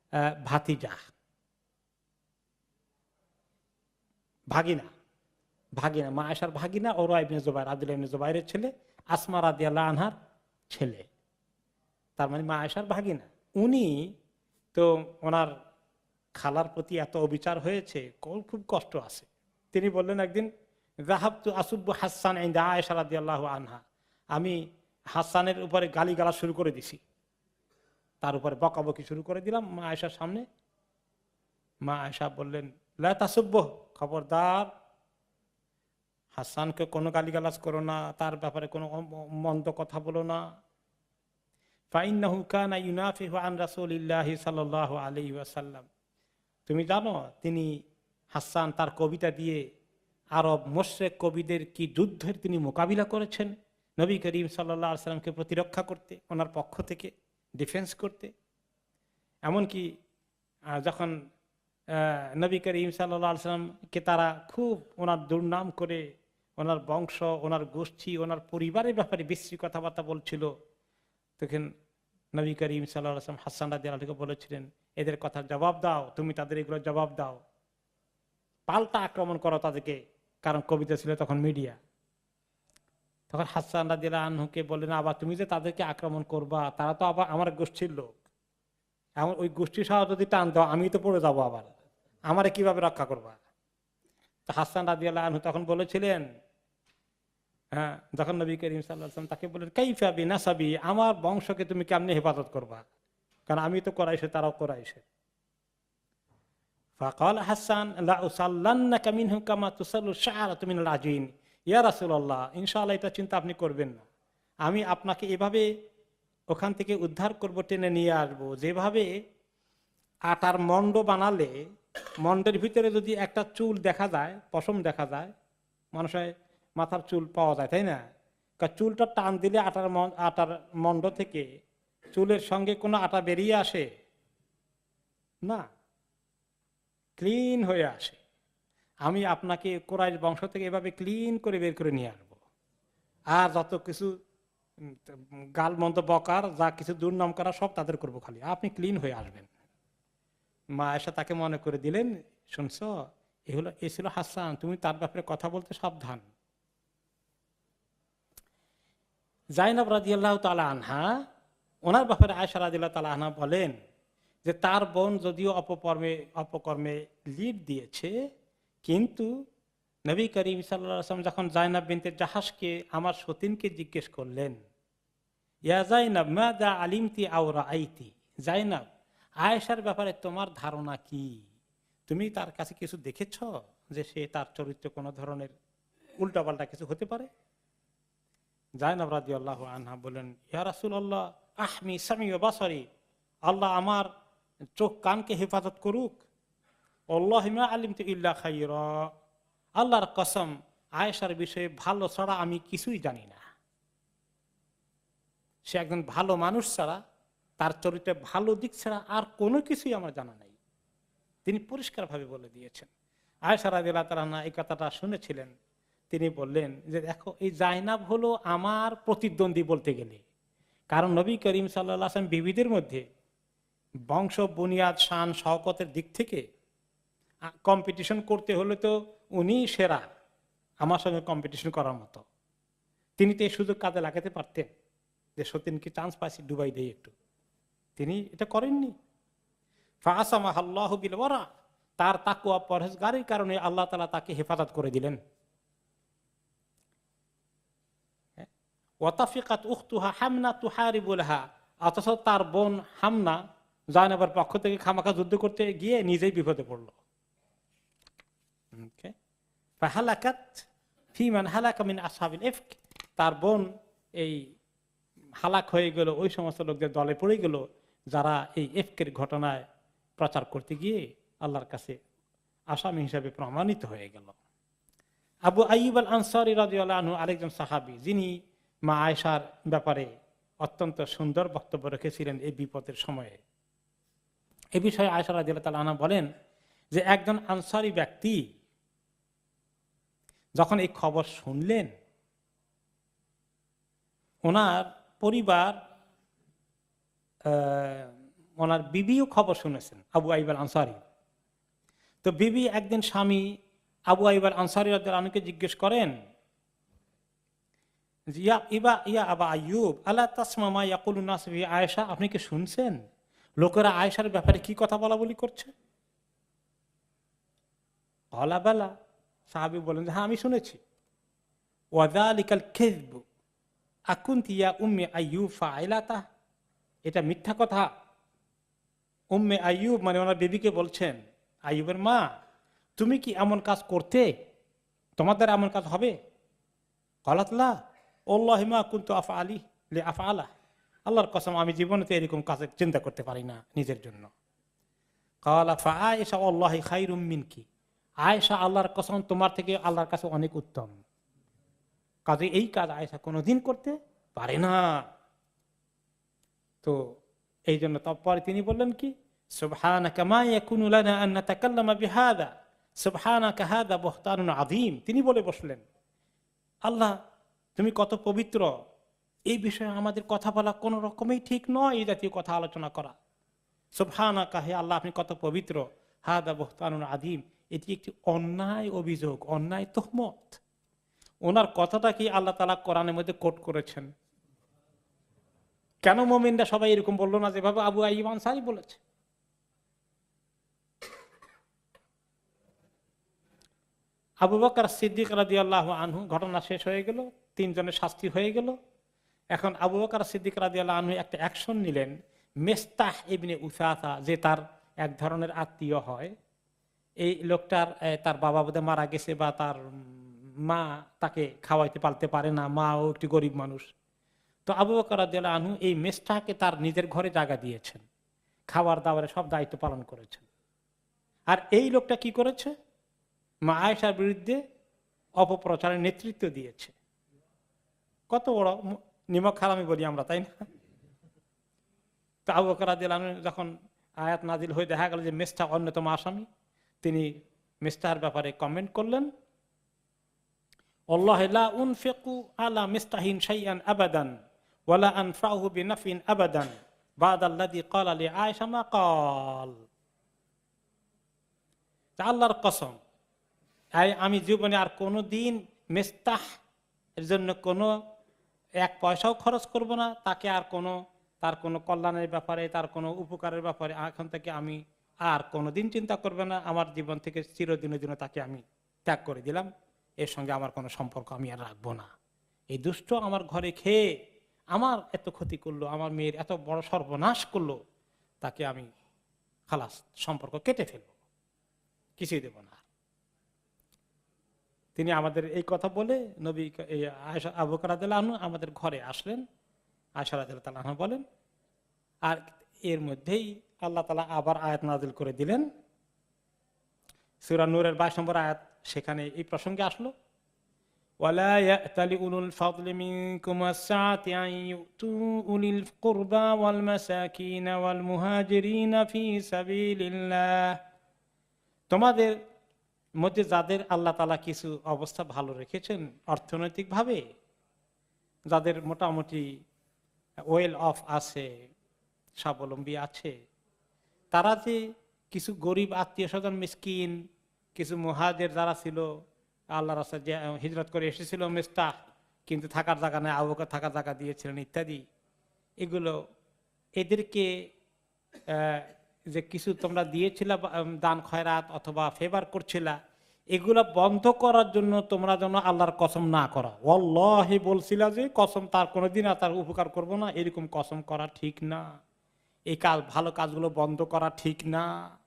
ভাতিজা, ভাগিনা, ভাগিনা, মা আয়েশার ভাগিনা ওরওয়া ইবনে জুবাইর, আব্দুল্লাহ ইবনে জুবাইরের ছেলে, আসমা রাদিয়াল্লাহু আনহার ছেলে, তার মানে মা আয়েশার ভাগিনা। উনি তো ওনার খালার প্রতি এত অবিচার হয়েছে, খুব কষ্ট আছে। তিনি বললেন একদিন, যাহাবতু আসুব্বু হাসান ইনদা আয়েশা রাদিয়াল্লাহু আনহা, আমি হাসানের উপরে গালিগালাজ শুরু করে দিছি, তার উপরে বকাবকি শুরু করে দিলাম মা আয়েশার সামনে। মা আয়েশা বললেন, লা তাসুব্বু, খবরদার হাসানকে কোনো গালিগালাজ করো না, তার ব্যাপারে কোনো মন্দ কথা বলো না। ফাইন্নাহু কানা ইউনাফিহু আন রাসূলিল্লাহি সাল্লাল্লাহু আলাইহি ওয়াসাল্লাম, তুমি জানো তিনি হাসান তার কবিতা দিয়ে আরব মুশরিক কবিদের কি যুদ্ধের তিনি মোকাবিলা করেছেন নবী করিম সাল্লাল্লাহু আলাইহি ওয়াসাল্লামকে প্রতিরক্ষা করতে, ওনার পক্ষ থেকে ডিফেন্স করতে। এমনকি যখন নবী করিম সাল্লাল্লাহু আলাইহি ওয়াসাল্লামকে তারা খুব ওনার দুর্নাম করে, ওনার বংশ, ওনার গোষ্ঠী, ওনার পরিবারের ব্যাপারে বিশ্রী কথাবার্তা বলছিল, তখন নবী করিম সাল্লাল্লাহু আলাইহি ওয়াসাল্লাম হাসান রাদিয়াল্লাহু আনহুকে বলেছিলেন, এদের কথার জবাব দাও, তুমি তাদের এগুলো জবাব দাও, পাল্টা আক্রমণ করো তাদেরকে, কারণ কবিতা ছিল তখন মিডিয়া। তখন হাসান রাদিয়াল্লাহু আনহুকে বললেন, আবার তুমি যে তাদেরকে আক্রমণ করবা, তারা তো আবার আমার গোষ্ঠীর লোক, এমন ওই গোষ্ঠী সহ যদি টান দাও আমি তো পড়ে যাবো, আবার আমারে কিভাবে রক্ষা করবা। তো হাসান রাদিয়াল্লাহু আনহু তখন বলেছিলেন, হ্যাঁ, যখন নবী করিম সাল্লাল্লাহু আলাইহি ওয়াসাল্লাম তাকে বললেন, কাইফা বিনাসাবি, আমার বংশকে তুমি কেমনে হেফাজত করবা, কারণ আমি তো কোরাইশের, তারাও কোরাইশের। ফাকাল হাসান, লা উসাল্লান্নাকা মিনহু কামা তুসাল্লু শাআরাতু মিনাল আজিন, ইয়া রাসূলুল্লাহ, ইনশাআল্লাহ এটা চিন্তা আপনি করবেন না, আমি আপনাকে এভাবে ওখান থেকে উদ্ধার করব, টেনে নিয়ে আসবো, যেভাবে আটার মন্ড বানালে মন্ডের ভিতরে যদি একটা চুল দেখা যায়, পশম দেখা যায়, মানুষের মাথার চুল পাওয়া যায়, তাই না? চুলটা টান দিলে আটার মন্ড থেকে চুলের সঙ্গে কোনো আটা বেরিয়ে আসে না, ক্লিন হয়ে আসে। আমি আপনাকে কোরাইশ বংশ থেকে এভাবে ক্লিন করে বের করে নিয়ে আসবো, আর যত কিছু গাল মন্দ বকার, যা কিছু দুর্নাম করা, সব তাদের করবো, খালি আপনি ক্লিন হয়ে আসবেন। মা আয়েশা তাকে মনে করে দিলেন, শুনছ, এ ছিল হাসান, তুমি তার ব্যাপারে কথা বলতে সাবধান। জাইনাব রাদিয়াল্লাহু তাআলা আনহা, ওনার ব্যাপারে আয়েশা রাদিয়াল্লাহু তাআলা আনহা বলেন যে তার বোন যদিও অপকর্মে লিড দিয়েছে, কিন্তু নবী করিম সাল্লাল্লাহু আলাইহি ওয়াসাল্লাম যখন জাইনাব বিনতে জাহাশকে, আমার সতীনকে জিজ্ঞেস করলেন, ইয়া জাইনাব মাযা আলিমতি আও রাআইতি, জাইনাব আয়েশার ব্যাপারে তোমার ধারণা কি, তুমি তার কাছে কিছু দেখেছ যে সে তার চরিত্রে কোনো ধরনের উল্টাপাল্টা কিছু হতে পারে? জাইনাব রাদিয়াল্লাহু আনহা বলেন, ইয়া রাসূলুল্লাহ আহমি সামি ওয়া বাসারি, আল্লাহ আমার চোখ কানকে হেফাজত করুক, আল্লাহি মা আলিমতু ইল্লা খাইরা, আল্লাহর কসম আয়েশার বিষয়ে ভালো ছাড়া আমি কিছুই জানি না। সে একজন ভালো মানুষ ছাড়া, তার চরিত্রে ভালো দিক ছাড়া আর কোনো কিছুই আমার জানা নাই, তিনি পরিষ্কারভাবে বলে দিয়েছেন। আয়েশা রাদিয়াল্লাহু তাআলা আনহা এই কথাটা শুনেছিলেন, তিনি বললেন যে দেখো, এই জাইনাব হলো আমার প্রতিদ্বন্দ্বী বলতে গেলে, কারণ নবী করিম সাল্লাল্লাহু আলাইহি ওয়াসাল্লাম বিবিদের মধ্যে বংশ বুনিয়াদ শান শওকতের দিক থেকে কম্পিটিশন করতে হলে তো উনি সেরা, আমার সঙ্গে কম্পিটিশন করার মতো। তিনি তো এই সুযোগ কাজে লাগাতে পারতেন যে সতীনকে চান্স পাইছি, ডুবাই দেয় একটু, তিনি এটা করেননি। ফাআসামাহাল্লাহু বিল ওয়ারা, তার তাকওয়া পরহেজগারির কারণে আল্লাহ তাআলা তাকে হেফাজত করে দিলেন। ওয়াতাফিকাত উখতুহা হামনা তুহারিবু লাহা, অথচ তার বোন হামনা জাইনাবের পক্ষ থেকে খামাখা যুদ্ধ করতে গিয়ে নিজেই বিপদে পড়ল। ফাহালাকাত ফি মান হালাকা মিন আসহাবিল ইফক, তার বোন এই হালাক হয়ে গেল ওই সমস্ত লোকদের দলে পড়ে গেল যারা এই ইফকের ঘটনায় প্রচার করতে গিয়ে আল্লাহর কাছে আসামি হিসাবে প্রমাণিত হয়ে গেল। আবু আইয়ুব আল আনসারী রাদিয়াল্লাহু আনহু আরেকজন সাহাবী, যিনি মা আয়েশার ব্যাপারে অত্যন্ত সুন্দর বক্তব্য রেখেছিলেন এই বিপদের সময়ে। এ বিষয়ে আয়েশা রাদিয়াল্লাহু তাআলা আনহা বলেন যে একজন আনসারী ব্যক্তি যখন এই খবর শুনলেন, ওনার পরিবার, ওনার বিবিও খবর শুনেছেন, আবু আইয়ুব আল আনসারী। তো বিবি একদিন স্বামী আবু আইয়ুব আল আনসারী রাদিয়াল্লাহু আনহুকে জিজ্ঞেস করেন, ইয়া আবা আইয়ুব আলা তাসমা মা ইয়াকুলুন নাস ফি আয়েশা, আপনি কি শুনছেন লোকেরা আয়েশার ব্যাপারে কি কথা বলা বলি করছে? ক্বালা বালা, সাহাবী বলেন যে হ্যাঁ আমি শুনেছি। ওয়াযালিকাল কিযব আকুনতি ইয়া উম্মি আইয়ুব ফাইলাতা, এটা মিথ্যা কথা। উম্মে আইয়ুব মানে ওনার বিবিকে বলছেন, আইয়ুবের মা, তুমি কি এমন কাজ করতে? তোমার দ্বারা এমন কাজ হবে? ক্বালাত লা ওয়াল্লাহি মা কুনতু আফআলি লিআফআলা, আল্লাহর কসম আমি জীবনে তো এরকম কাজ চিন্তা করতে পারি না নিজের জন্য। ক্বালা ফাআয়েশা ওয়াল্লাহি খায়রুম মিনকি, আয়েশা আল্লাহর কসম তোমার থেকে আল্লাহর কাছে অনেক উত্তম। কাজে এই কাজ আয়েশা কোনোদিন করতে পারে না। তো এই জন্য তারপরে তিনি বললেন কি, সুবহানাকা মা ইয়াকুনু লানা আন নাতাকাল্লামা বিহাদা সুবহানাকা হাদা বুহতানুন আযীম। তিনি বলে বসলেন, আল্লাহ তুমি কত পবিত্র, এই বিষয়ে আমাদের কথা বলা কোন রকমই ঠিক নয়, এই জাতীয় কথা আলোচনা করা। সুবহানাকা, হে আল্লাহ আপনি কত পবিত্র, হাদা বুহতানুন আযীম, এটি একটি অন্যায় অভিযোগ, অন্যায় তুহমত। ওনার কথাটা কি আল্লাহ তাআলা কোরআনের মধ্যে কোট করেছেন? কেন মুমিনরা সবাই এরকম বললো না যেভাবে আবু আইয়ুব আনসারী বলেছে? আবু বকর সিদ্দিক রাদিয়াল্লাহু আনহু, ঘটনা শেষ হয়ে গেল, তিনজনের শাস্তি হয়ে গেল। এখন আবু বকর সিদ্দিক রাদিয়াল্লাহু আনহু একটা অ্যাকশন নিলেন। মিস্তাহ ইবনে উসাসা, যে তার এক ধরনের আত্মীয় হয়, এই লোকটার তার বাবা বোধহয় মারা গেছে বা তার মা তাকে খাওয়াইতে পালতে পারে না, মা ও একটি গরিব মানুষ। তো আবু বকর রাদিয়াল্লাহু আনহু এই মেসটাকে তার নিজের ঘরে জায়গা দিয়েছেন, খাবার দাবারের সব দায়িত্ব পালন করেছেন। আর এই লোকটা কি করেছে? মা আয়েশার বিরুদ্ধে অপপ্রচারের নেতৃত্ব দিয়েছে। কত বড় নিমক হারামি বলি আমরা, তাই না? তো আবু বকর রাদিয়াল্লাহু আনহু যখন আয়াত নাজিল হয়ে দেখা গেল যে মেসটা অন্যতম আসামি, তিনি মেসটার ব্যাপারে কমেন্ট করলেন, আল্লাহ লা উনফিকু আলা মিস্তাহিন শাইআন আবাদান ওয়ালা আনফাউহু বিনাফিন আবাদান বাদাল্লাযী ক্বালা লি আয়েশা মা ক্বাল। আল্লাহর কসম, আমি জীবনে আর কোনোদিন মিস্তাহ এর জন্য কোনো এক পয়সাও খরচ করব না, তাকে আর তার কোনো কল্যাণের ব্যাপারে, তার কোনো উপকারের ব্যাপারে এখন থেকে আমি আর কোনোদিন চিন্তা করবে না। আমার জীবন থেকে চিরদিনের জন্য তাকে আমি ত্যাগ করে দিলাম, এর সঙ্গে আমার কোনো সম্পর্ক আমি আর রাখবো না। এই দুষ্ট আমার ঘরে খেয়ে আমার এত ক্ষতি করলো, আমার মেয়ের এত বড় সর্বনাশ করলো, তাকে আমি খালাস, সম্পর্ক কেটে ফেলবো, কিছুই দেব না। তিনি আমাদের এই কথা বলে নবী আয়েশা আবু বকর রাদিয়াল্লাহু আনহু আমাদের ঘরে আসলেন, আয়েশা রাদিয়াল্লাহু তাআলা আনহা বলেন। আর এর মধ্যেই আল্লাহ তাআলা আবার আয়াত নাযিল করে দিলেন, সূরা নূরের 22 নম্বর আয়াত, সেখানে এই প্রসঙ্গে আসলো, ওয়ালা ইয়াতালি উলুল ফাদলি মিনকুম আস-সাআতি আন ইউতু উলিল কুরবা ওয়াল মাসাকিন ওয়াল মুহাজিরিন ফি সাবিলিল্লাহ। তোমাদের মধ্যে যাদের আল্লাহ তাআলা কিছু অবস্থা ভালো রেখেছেন অর্থনৈতিকভাবে, যাদের মোটামুটি ওয়েল অফ আছে, স্বাবলম্বী আছে, তারা যে কিছু গরিব আত্মীয় স্বজন, মিসকিন, কিছু মুহাজির যারা ছিল, আল্লাহর রাস্তায় যে হিজরত করে এসেছিল মিস্তাহ, কিন্তু থাকার জায়গা নেই, আবু বকর থাকার জায়গা দিয়েছিলেন ইত্যাদি, এগুলো এদেরকে যে কিছু তোমরা দিয়েছিলা দান খয়রাত অথবা ফেভার করছিলা, এগুলা বন্ধ করার জন্য তোমরা যেন আল্লাহর কসম না করো। ওয়াল্লাহি বলছিলা যে কসম তার কোনোদিন আর তার উপকার করব না, এরকম কসম করা ঠিক না। এই কাজ, ভালো কাজগুলো বন্ধ করা ঠিক না।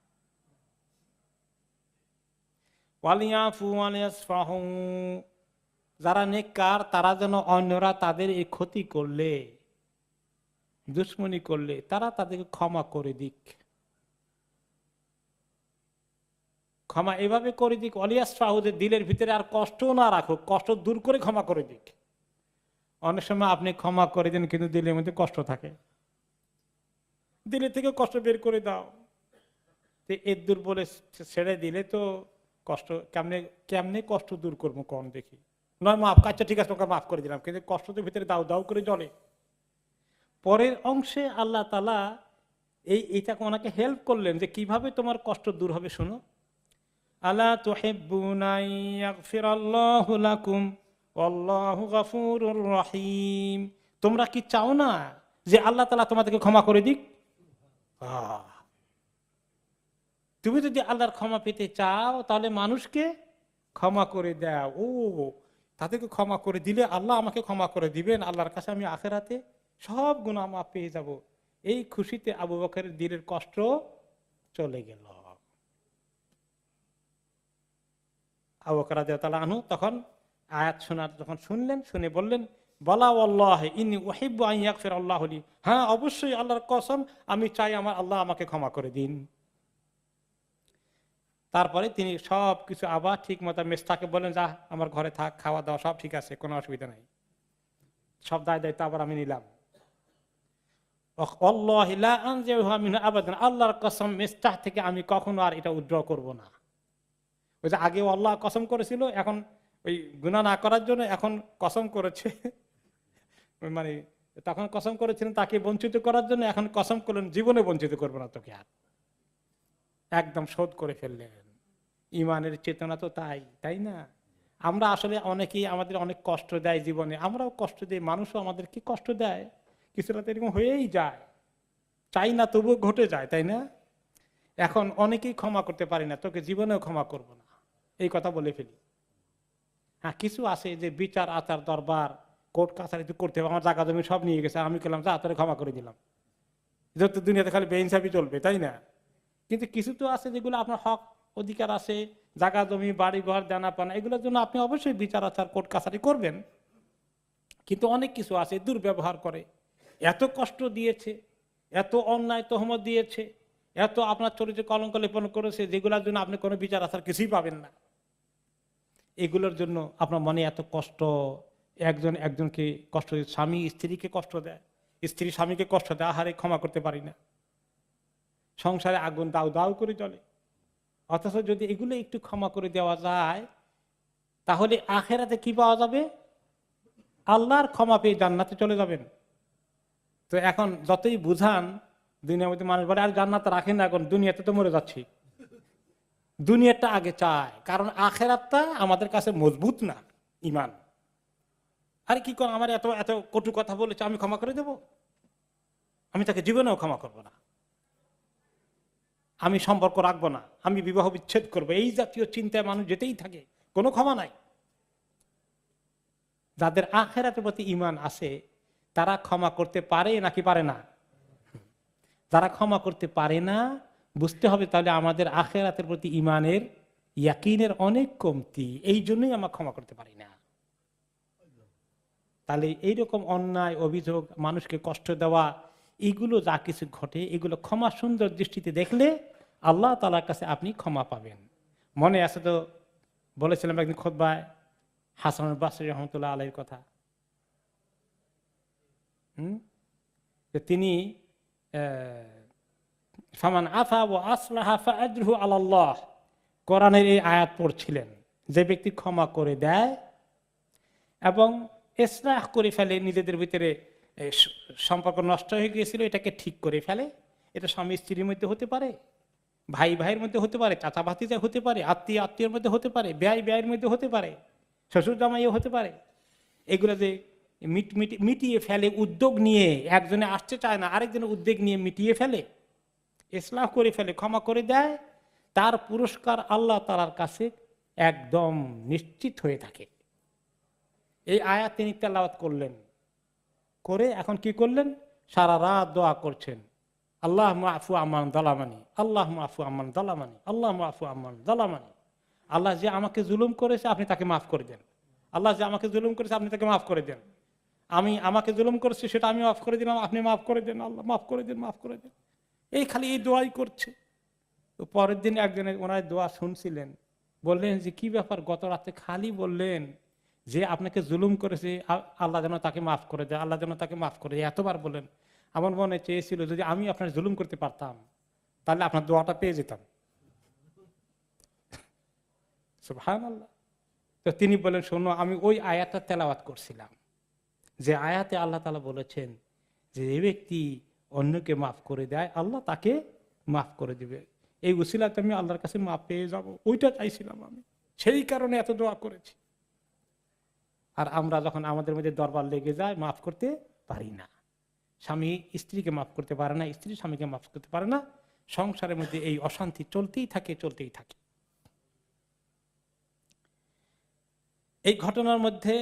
ওয়ালিয়াফু ওয়ালিয়াসফাহু, যারা নেককার তারা যেন অন্যরা তাদের এই ক্ষতি করলে, দুশ্মনী করলে, তারা তাদেরকে ক্ষমা করে দিক। ক্ষমা এভাবে করে দিক, ওয়ালিয়াসফাহুদের দিলের ভিতরে আর কষ্ট না রাখো, কষ্ট দূর করে ক্ষমা করে দিক। অনেক সময় আপনি ক্ষমা করে দেন কিন্তু দিলের মধ্যে কষ্ট থাকে, দিলের থেকে কষ্ট বের করে দাও। এর দূর বলে ছেড়ে দিলে তো কষ্ট কেমনে কেমনে কষ্ট দূর করবো কোন দেখি, নয় মাফ, আচ্ছা ঠিক আছে ওকে মাফ করে দিলাম, কিন্তু কষ্ট তো ভিতরে দাও দাও করে জ্বলে। পরের অংশে আল্লাহ তাআলা এইটাকে ওনাকে হেল্প করলেন যে কিভাবে তোমার কষ্ট দূর হবে। শোনো, আলা তুহিব্বুনা ইয়াগফিরাল্লাহু লাকুম ওয়াল্লাহু গফুরুর রহিম। তোমরা কি চাও না যে আল্লাহ তাআলা তোমাদেরকে ক্ষমা করে দিক? তুমি যদি আল্লাহর ক্ষমা পেতে চাও তাহলে মানুষকে ক্ষমা করে দাও। ও, তাদেরকে ক্ষমা করে দিলে আল্লাহ আমাকে ক্ষমা করে দিবেন, আল্লাহর কাছে আমি আখিরাতে সব গুনাহ মাফ পেয়ে যাব। এই খুশিতে আবু বকরের দিলের কষ্ট চলে গেল। আবু বকর রাদিয়াল্লাহু তাআলা আনহু তখন আয়াত যখন শুনলেন, শুনে বললেন, বলা ওয়াল্লাহি ইন্নী উহিব্বু আন ইয়াগফিরাল্লাহু লি, হ্যাঁ অবশ্যই আল্লাহর কসম, আমি চাই আমার আল্লাহ আমাকে ক্ষমা করে দিন। তারপরে তিনি সব কিছু আবার ঠিক মতো মেস্তাকে বললেন, যা আমার ঘরে থাক, খাওয়া দাওয়া সব ঠিক আছে, কোনো অসুবিধা নাই, সব দায়িত্ব আবার আমি নিলাম। আল্লাহর কসম, মেস্তাহ থেকে আমি কখনো আর এটা উইথড্র করব না। ওই যে আগেও আল্লাহ কসম করেছিল, এখন ওই গুনাহ না করার জন্য এখন কসম করেছে, মানে তখন কসম করেছিলেন তাকে বঞ্চিত করার জন্য, এখন কসম করলেন জীবনে বঞ্চিত করবো না তোকে আর, একদম শোধ করে ফেললেন। ইমানের চেতনা তো তাই না? আমরা আসলে অনেকেই আমাদের অনেক কষ্ট দেয় জীবনে, আমরাও কষ্ট দিই, মানুষও আমাদেরকে কষ্ট দেয়, কিছুটা তো এরকম হয়েই যায়, চাই না তবুও ঘটে যায়, তাই না? এখন অনেকেই ক্ষমা করতে পারি না, তোকে জীবনেও ক্ষমা করব না, এই কথা বলে ফেলি। হ্যাঁ, কিছু আছে যে বিচার আচার দরবার কোর্ট কাছারি করতে হবে, আমার জায়গা জমি সব নিয়ে গেছে, আমি বললাম যা তোরে ক্ষমা করে দিলাম, যত দুনিয়াতে খালি বেইনসাফি চলবে, তাই না? কিন্তু কিছু তো আছে যেগুলো আপনার হক অধিকার আছে, জায়গা জমি বাড়ি ঘর দানা পানা, এগুলোর জন্য আপনি অবশ্যই বিচার আচার কোর্ট কাছারি করবেন। কিন্তু অনেক কিছু আছে দুর্ব্যবহার করে, এত কষ্ট দিয়েছে, এত অন্যায় তহমত দিয়েছে, এত আপনার চরিত্রে কলঙ্ক লেপন করেছে, যেগুলোর জন্য আপনি কোনো বিচার আচার কিছুই পাবেন না। এগুলোর জন্য আপনার মনে এত কষ্ট, একজনকে কষ্ট দেয়, স্বামী স্ত্রীকে কষ্ট দেয়, স্ত্রী স্বামীকে কষ্ট দেয়, আহারে ক্ষমা করতে পারি না, সংসারে আগুন দাউ দাউ করে জ্বলে। অথচ যদি এগুলো একটু ক্ষমা করে দেওয়া যায়, তাহলে আখেরাতে কি পাওয়া যাবে? আল্লাহর ক্ষমা পেয়ে জান্নাতে চলে যাবেন। তো এখন যতই বুঝান, দুনিয়ার মধ্যে মানুষ বলে আর জান্নাত রাখেন না, এখন দুনিয়াতে তো মরে যাচ্ছি, দুনিয়াটা আগে চায়, কারণ আখেরাতটা আমাদের কাছে মজবুত না ইমান। আরে কি কর, আমার এত এত কটু কথা বলেছে, আমি ক্ষমা করে দেব? আমি তাকে জীবনেও ক্ষমা করব না, আমি সম্পর্ক রাখবো না, আমি বিবাহ বিচ্ছেদ করবো, এই জাতীয় চিন্তায় মানুষ যেতেই থাকে, কোনো ক্ষমা নাই। যাদের আখেরাতের প্রতি ঈমান আছে তারা ক্ষমা করতে পারে নাকি পারে না? যারা ক্ষমা করতে পারে না, বুঝতে হবে তাহলে আমাদের আখেরাতের প্রতি ঈমানের ইয়াকিনের অনেক কমতি, এই জন্যই আমরা ক্ষমা করতে পারি না। তাহলে এইরকম অন্যায় অভিযোগ, মানুষকে কষ্ট দেওয়া, এগুলো যা কিছু ঘটে, এগুলো ক্ষমা সুন্দর দৃষ্টিতে দেখলে আল্লাহ তাআলার কাছে আপনি ক্ষমা পাবেন। মনে আছে তো, বলেছিলাম একদিন খুতবায় হাসান বসরি রহমতুল্লাহ আলাইহির কথা, তিনি ফামান আফা ওয়া আসলাহা ফাআজরুহু আলাল্লাহ, কোরআনের এই আয়াত পড়ছিলেন, যে ব্যক্তি ক্ষমা করে দেয় এবং ইসলাহ করে ফেলে, নিজেদের ভিতরে সম্পর্ক নষ্ট হয়ে গিয়েছিল এটাকে ঠিক করে ফেলে, এটা স্বামী স্ত্রীর মধ্যে হতে পারে, ভাই ভাইয়ের মধ্যে হতে পারে, চাচা ভাতিজা হতে পারে, আত্মীয় আত্মীয়ের মধ্যে হতে পারে, ব্যয় ব্যয়ের মধ্যে হতে পারে, শ্বশুর জামাইও হতে পারে। এগুলো যে মিটিয়ে ফেলে, উদ্যোগ নিয়ে, একজনে আসতে চায় না আরেকজনের উদ্যোগ নিয়ে মিটিয়ে ফেলে, ইসলাহ করে ফেলে, ক্ষমা করে দেয়, তার পুরস্কার আল্লাহ তাআলার কাছে একদম নিশ্চিত হয়ে থাকে। এই আয়াত তিনি তেলাওয়াত করলেন, করে এখন কি করলেন? সারা রাত দোয়া করছেন, আল্লাহ মাফু আম্মান যালামানি, আল্লাহ মাফু আম্মান যালামানি, আল্লাহ মাফু আম্মান যালামানি। আল্লাহ যে আমাকে জুলুম করেছে আপনি তাকে মাফ করে দেন, আল্লাহ যে আমাকে জুলুম করেছে আপনি তাকে মাফ করে দেন, আমাকে জুলুম করেছি সেটা আমি মাফ করে দিলাম, আপনি মাফ করে দেন, আল্লাহ মাফ করে দেন, মাফ করে দেন। এই খালি এই দোয়াই করছে। তো পরের দিন একজনের ওনার দোয়া শুনছিলেন, বললেন যে কি ব্যাপার, গত রাতে খালি বললেন যে আপনাকে জুলুম করেছে আল্লাহ যেন তাকে মাফ করে দেয়, আল্লাহ যেন তাকে মাফ করে দেয়, এতবার বললেন। আমার মনে চেয়েছিল যদি আমি আপনার জুলুম করতে পারতাম তাহলে আপনার দোয়াটা পেয়ে যেতাম। সুবহানাল্লাহ। তো তিনি বলেন, শোনো, আমি ওই আয়াতটা তেলাওয়াত করছিলাম, যে আয়াতে আল্লাহ তাআলা বলেছেন যে এই ব্যক্তি অন্যকে মাফ করে দেয় আল্লাহ তাকে মাফ করে দিবে। এই উসিলাতে আমি আল্লাহর কাছে মাপ পেয়ে যাব, ওইটা চাইছিলাম আমি, সেই কারণে এত দোয়া করেছি। আর আমরা যখন আমাদের মধ্যে দরবার লেগে যায়, মাফ করতে পারি না। স্বামী স্ত্রীকে মাফ করতে পারে না, স্ত্রী স্বামীকে মাফ করতে পারে না, সংসারের মধ্যে এই অশান্তি চলতেই থাকে চলতেই থাকে। এই ঘটনার মধ্যে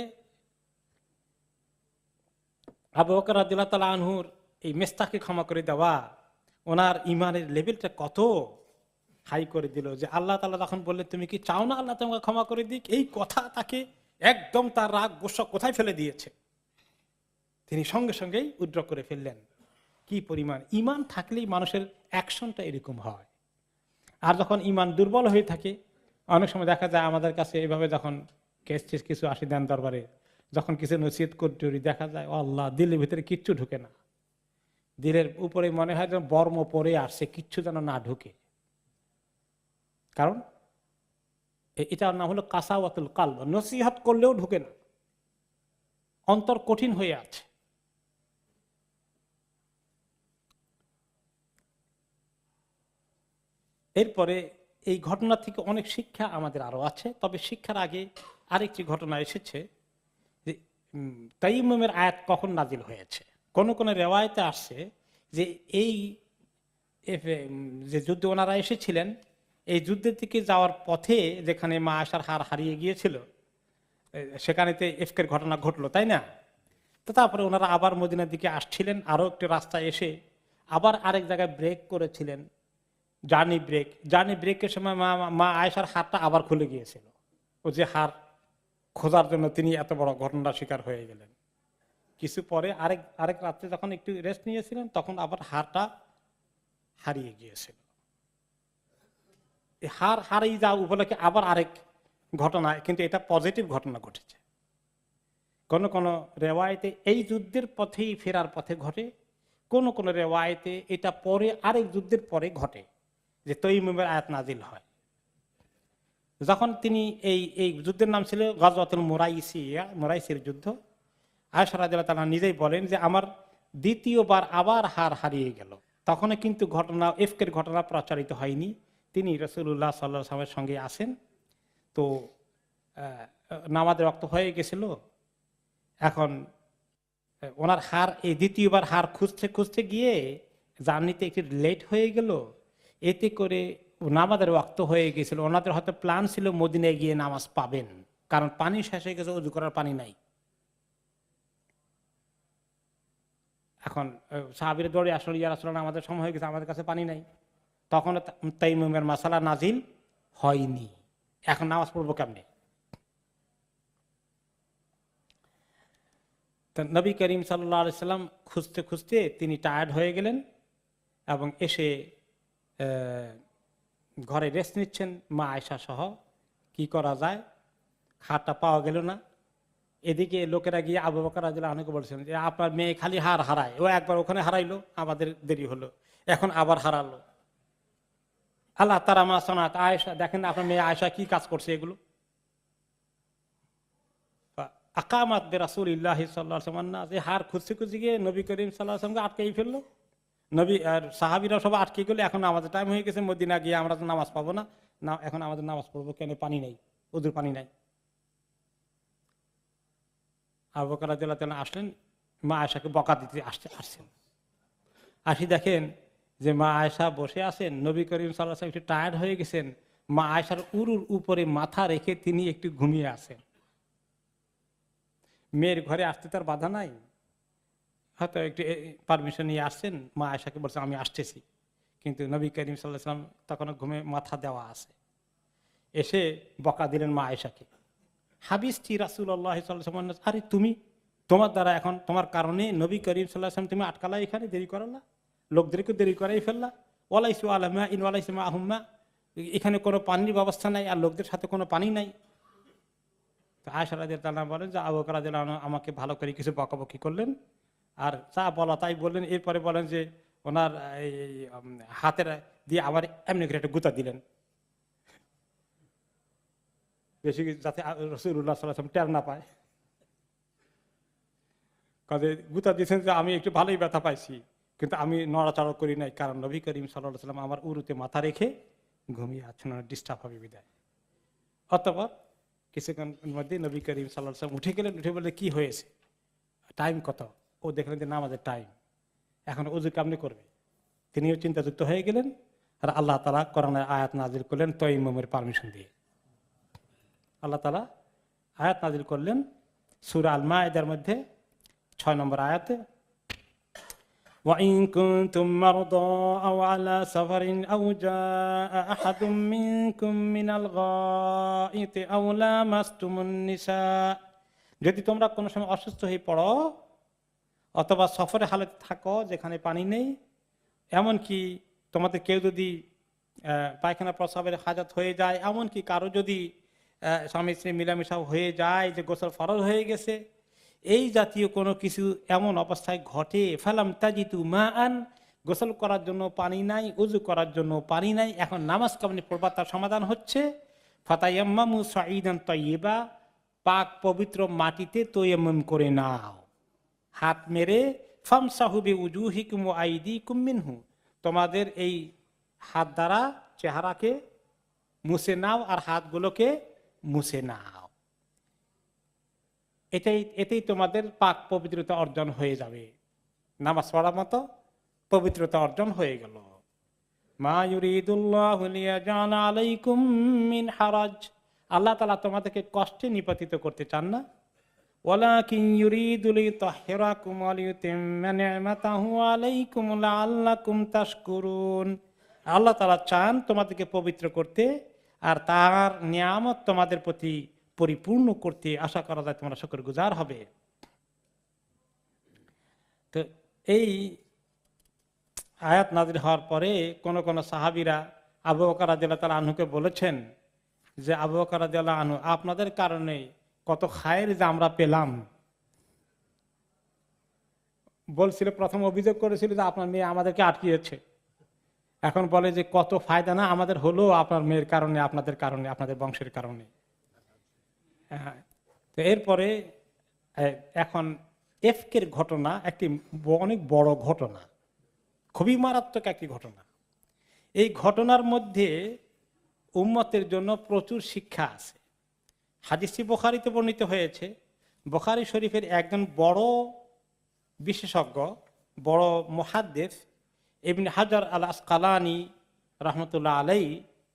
আবু বকর রাদিয়াল্লাহু তাআলা আনহুর এই মেস্তাকে ক্ষমা করে দেওয়া, ওনার ইমানের লেভেলটা কত হাই করে দিল, যে আল্লাহ তাআলা যখন বললেন তুমি কি চাও না আল্লাহ তোমাকে ক্ষমা করে দিক, এই কথা তাকে একদম তার রাগ গোসা কোথায় ফেলে দিয়েছে। তিনি সঙ্গে সঙ্গেই উইথড্র করে ফেললেন। কি পরিমাণ ইমান থাকলেই মানুষের অ্যাকশনটা এরকম হয়। আর যখন ইমান দুর্বল হয়ে থাকে, অনেক সময় দেখা যায় আমাদের কাছে এভাবে যখন কেস কিছু আসি দেন দরবারে, যখন কিছু নসিহত করতে দেখা যায় ও আল্লাহ, দিলের ভিতরে কিচ্ছু ঢুকে না, দিলের উপরে মনে হয় যেন বর্ম পরে আসছে, কিচ্ছু যেন না ঢুকে। কারণ এটার নাম হলো কাসাওয়াতুল কালব, নসিহত করলেও ঢুকে না, অন্তর কঠিন হয়ে আছে। এরপরে এই ঘটনা থেকে অনেক শিক্ষা আমাদের আরো আছে, তবে শিক্ষার আগে আরেকটি ঘটনা এসেছে যে তাইমুমের আয়াত কখন নাজিল হয়েছে। কোন কোন রেওয়ায়তে আসছে যে এই যে যুদ্ধে ওনারা এসেছিলেন, এই যুদ্ধের দিকে যাওয়ার পথে যেখানে মা আয়েশার হার হারিয়ে গিয়েছিল, সেখানেতে এফকের ঘটনা ঘটলো, তাই না? তো তারপরে ওনারা আবার মদিনার দিকে আসছিলেন, আরো একটি রাস্তায় এসে আবার আরেক জায়গায় ব্রেক করেছিলেন, জার্নি ব্রেকের সময় মা আয়েশার হারটা আবার খুলে গিয়েছিল। ও যে হার খোঁজার জন্য তিনি এত বড় ঘটনার শিকার হয়ে গেলেন। কিছু পরে আরেক রাত্রে যখন একটু রেস্ট নিয়েছিলেন, তখন আবার হারটা হারিয়ে গিয়েছিল। এই হার হারিয়ে যাওয়া উপলক্ষে আবার আরেক ঘটনা, কিন্তু এটা পজিটিভ ঘটনা ঘটেছে। কোন কোন রেওয়ায়েতে এই যুদ্ধের পথেই ফেরার পথে ঘটে, কোন কোন রেওয়ায়েতে এটা পরে আরেক যুদ্ধের পরে ঘটে, যে তাইমুমের আয়াত নাজিল হয়। যখন তিনি এই যুদ্ধের নাম ছিল গাজওয়াতুল মুরাইসির যুদ্ধ। আয়েশা রাদিয়াল্লাহু তাআলা নিজেই বলেন যে আমার দ্বিতীয়বার আবার হার হারিয়ে গেল। তখন কিন্তু এফকের ঘটনা প্রচারিত হয়নি, তিনি রাসূলুল্লাহ সাল্লাল্লাহু আলাইহি ওয়াসাল্লামের সঙ্গে আসেন। তো নামাজের ওয়াক্ত হয়ে গেছিল, এখন ওনার হার এই দ্বিতীয়বার হার খুঁজতে খুঁজতে গিয়ে জার্নিতে একটু লেট হয়ে গেল, এতে করে নামাজের ওয়াক্ত হয়ে গেছিল। ওনাদের হয়তো প্ল্যান ছিল মদিনায় গিয়ে নামাজ পাবেন, কারণ পানি শেষ হয়ে গেছে, ওযু করার পানি নাই। এখন সাহাবীরা দৌড়ে আসলে ইয়া রাসূলুল্লাহ আমাদের সময় হয়ে গেছে, আমাদের কাছে পানি নাই। তখন তাইমুমের মাসালা নাজিল হয়নি, এখন নামাজ পড়বো কেমনে? নবী করিম সাল্লাল্লাহু আলাইহি সাল্লাম খুঁজতে খুঁজতে তিনি টায়ার্ড হয়ে গেলেন এবং এসে ঘরে রেস্ট নিচ্ছেন মা আয়েশা সহ। কি করা যায়, হারটা পাওয়া গেল না। এদিকে লোকেরা গিয়ে আবু বকর রাদিয়াল্লাহু আনহুকে বলছেন যে আপনার মেয়ে খালি হার হারায়, ও একবার ওখানে হারাইলো, আমাদের দেরি হলো, এখন আবার হারালো। আল্লাহ তারা মা সনাত, আয়েশা দেখেন আপনার মেয়ে আয়েশা কি কাজ করছে এগুলো। আকামাত বে রাসূলিল্লাহি সাল্লাল্লাহু আলাইহি ওয়াসাল্লাম, যে হার খুঁজতে খুঁজতে গিয়ে নবী করিম সাল্লাল্লাহু আলাইহি ওয়াসাল্লামকে আটকেই ফেললো। নবী আর সাহাবীরা সব আটকে গেলে, এখন আমাদের টাইম হয়ে গেছে, মদিনা গিয়ে আমরা তো নামাজ পাবো না, এখন আমাদের নামাজ পড়বো কেন, পানি নেই, ওযুর পানি নাই। আবু বকর রাদিয়াল্লাহু তাআলা আসলেন, মা আয়েশাকে বকা দিতে আসছেন। আসি দেখেন যে মা আয়েশা বসে আছেন, নবী করিম সাল্লাল্লাহু আলাইহি ওয়াসাল্লাম একটু টায়ার্ড হয়ে গেছেন, মা আয়েশার উরুর উপরে মাথা রেখে তিনি একটু ঘুমিয়ে আছেন। মেয়ের ঘরে আসতে তার বাধা নাই, হয়তো একটু পারমিশন নিয়ে আসছেন, মা আয়েশাকে বলছেন আমি আসতেছি, কিন্তু নবী করিম সাল্লাল্লাহু আলাইহি ওয়াসাল্লাম তখন ঘুমে মাথা দেওয়া আছে। এসে বকা দিলেন মা আয়েশাকে, হাবিস্তি রাসূলুল্লাহ সাল্লাল্লাহু আলাইহি ওয়াসাল্লাম, আরে তুমি, তোমার দ্বারা এখন তোমার কারণে নবী করিম সাল্লাল্লাহু আলাইহি ওয়াসাল্লাম তুমি আটকালা, এখানে দেরি করালা, লোকদেরকে দেরি করাই ফেললা। ওয়ালাইসু আলামা ইন ওয়ালাইসু মাহুম্মা, এখানে কোনো পানির ব্যবস্থা নাই আর লোকদের সাথে কোনো পানি নাই। তো আয়েশা রাদিয়াল্লাহু আনহা বলেন যে আবু বকর রাদিয়াল্লাহু আনহু আমাকে ভালো করে কিছু বকাবকি করলেন, আর যা বলা তাই বললেন। এরপরে বলেন যে ওনার হাতের দিয়ে আবার এমনি করে একটা গুতা দিলেন, বেশি যাতে রাসূলুল্লাহ সাল্লাল্লাহু আলাইহি ওয়াসাল্লাম টের না পায়। কাজে গুতা দিয়েছেন যে আমি একটু ভালোই ব্যথা পাইছি, কিন্তু আমি নড়াচড়া করি নাই, কারণ নবী করিম সাল্লাল্লাহু আলাইহি ওয়াসাল্লাম আমার উরুতে মাথা রেখে ঘুমিয়ে আছেন, ডিস্টার্ব হবে বিদায়। অতঃপর কিছুক্ষণের মধ্যে নবী করিম সাল্লাল্লাহু আলাইহি ওয়াসাল্লাম উঠে গেলেন। উঠে বললে কি হয়েছে, টাইম কত? ও দেখলেন যে নামাজের টাইম, এখন উযু কেমনে করবে। তিনিও চিন্তাযুক্ত হয়ে গেলেন। আর আল্লাহ তাআলা কোরআনের আয়াত নাজিল করলেন তায়াম্মুমের পারমিশন দিয়ে। আল্লাহ তাআলা আয়াত নাজিল করলেন সূরা আল মাইদার মধ্যে 6 নম্বর আয়াতে, وَإِن كُنتُم مَّرْضَىٰ أَوْ عَلَىٰ سَفَرٍ أَوْ جَاءَ أَحَدٌ مِّنكُم مِّنَ الْغَائِطِ أَوْ لَامَسْتُمُ النِّسَاءَ, যদি তোমরা কোনো সময় অসুস্থ হয়ে পড়ো অথবা সফরে হালতে থাকো যেখানে পানি নেই, এমনকি তোমাদের কেউ যদি পায়খানা প্রস্রাবের হাজত হয়ে যায়, এমনকি কারো যদি স্বামী স্ত্রী মিলামেশা হয়ে যায় যে গোসল ফরজ হয়ে গেছে, এই জাতীয় কোনো কিছু এমন অবস্থায় ঘটে, ফালাম তাজিতু মাআন, গোসল করার জন্য পানি নাই, উযু করার জন্য পানি নাই, এখন নামাজ কেমনে পড়বা তার সমাধান হচ্ছে ফাতায়াম্মামু সাঈদান তাইয়্যিবা, পাক পবিত্র মাটিতে তায়াম্মুম করে নাও, হাত মেরে ফামসাহু বিউজুহিকুম ওয়া আইদিকুম মিনহু, তোমাদের এই হাত দ্বারা চেহারাকে মুছে নাও আর হাতগুলোকে মুছে নাও। এতেই তোমাদের পাক পবিত্রতা অর্জন হয়ে যাবে, নামাজ পড়ার মতো পবিত্রতা অর্জন হয়ে গেল। মা ইউরিদুল্লাহু লিয়াজআলা আলাইকুম মিন হারাজ, আল্লাহ তাআলা তোমাদেরকে কষ্টে নিপাতিত করতে চান না। ওয়ালাকিন ইউরিদু লিতাহহিরাকুম ওয়া লিউতিম্মা নি'মাতাহু আলাইকুম লাআল্লাকুম তাশকুরুন, আল্লাহ তাআলা চান তোমাদেরকে পবিত্র করতে আর তার নিয়ামত তোমাদের প্রতি পরিপূর্ণ করতে, আশা করা যায় তোমরা শুকরগুজার হবে। তো এই আয়াত নাযিল হওয়ার পরে কোন কোন সাহাবীরা আবু বকর রাদিয়াল্লাহু তাআলা আনহুকে বলেছেন যে, আবু বকর রাদিয়াল্লাহু আনহু, আপনাদের কারণে কত খায়ের যে আমরা পেলাম। বলছিল, প্রথম অভিযোগ করেছিল যে আপনার মেয়ে আমাদেরকে আটকিয়েছে, এখন বলে যে কত ফায়দা না আমাদের হলো আপনার মেয়ের কারণে, আপনাদের কারণে, আপনাদের বংশের কারণে। হ্যাঁ, তো এরপরে এখন এফকের ঘটনা একটি অনেক বড় ঘটনা, খুবই মারাত্মক একটি ঘটনা। এই ঘটনার মধ্যে উম্মতের জন্য প্রচুর শিক্ষা আছে। হাদিসটি বুখারীতে বর্ণিত হয়েছে। বুখারী শরীফের একজন বড় বিশেষজ্ঞ, বড় মুহাদ্দিস ইবনে হাজার আল আসকালানি রাহমাতুল্লাহ আলাইহি,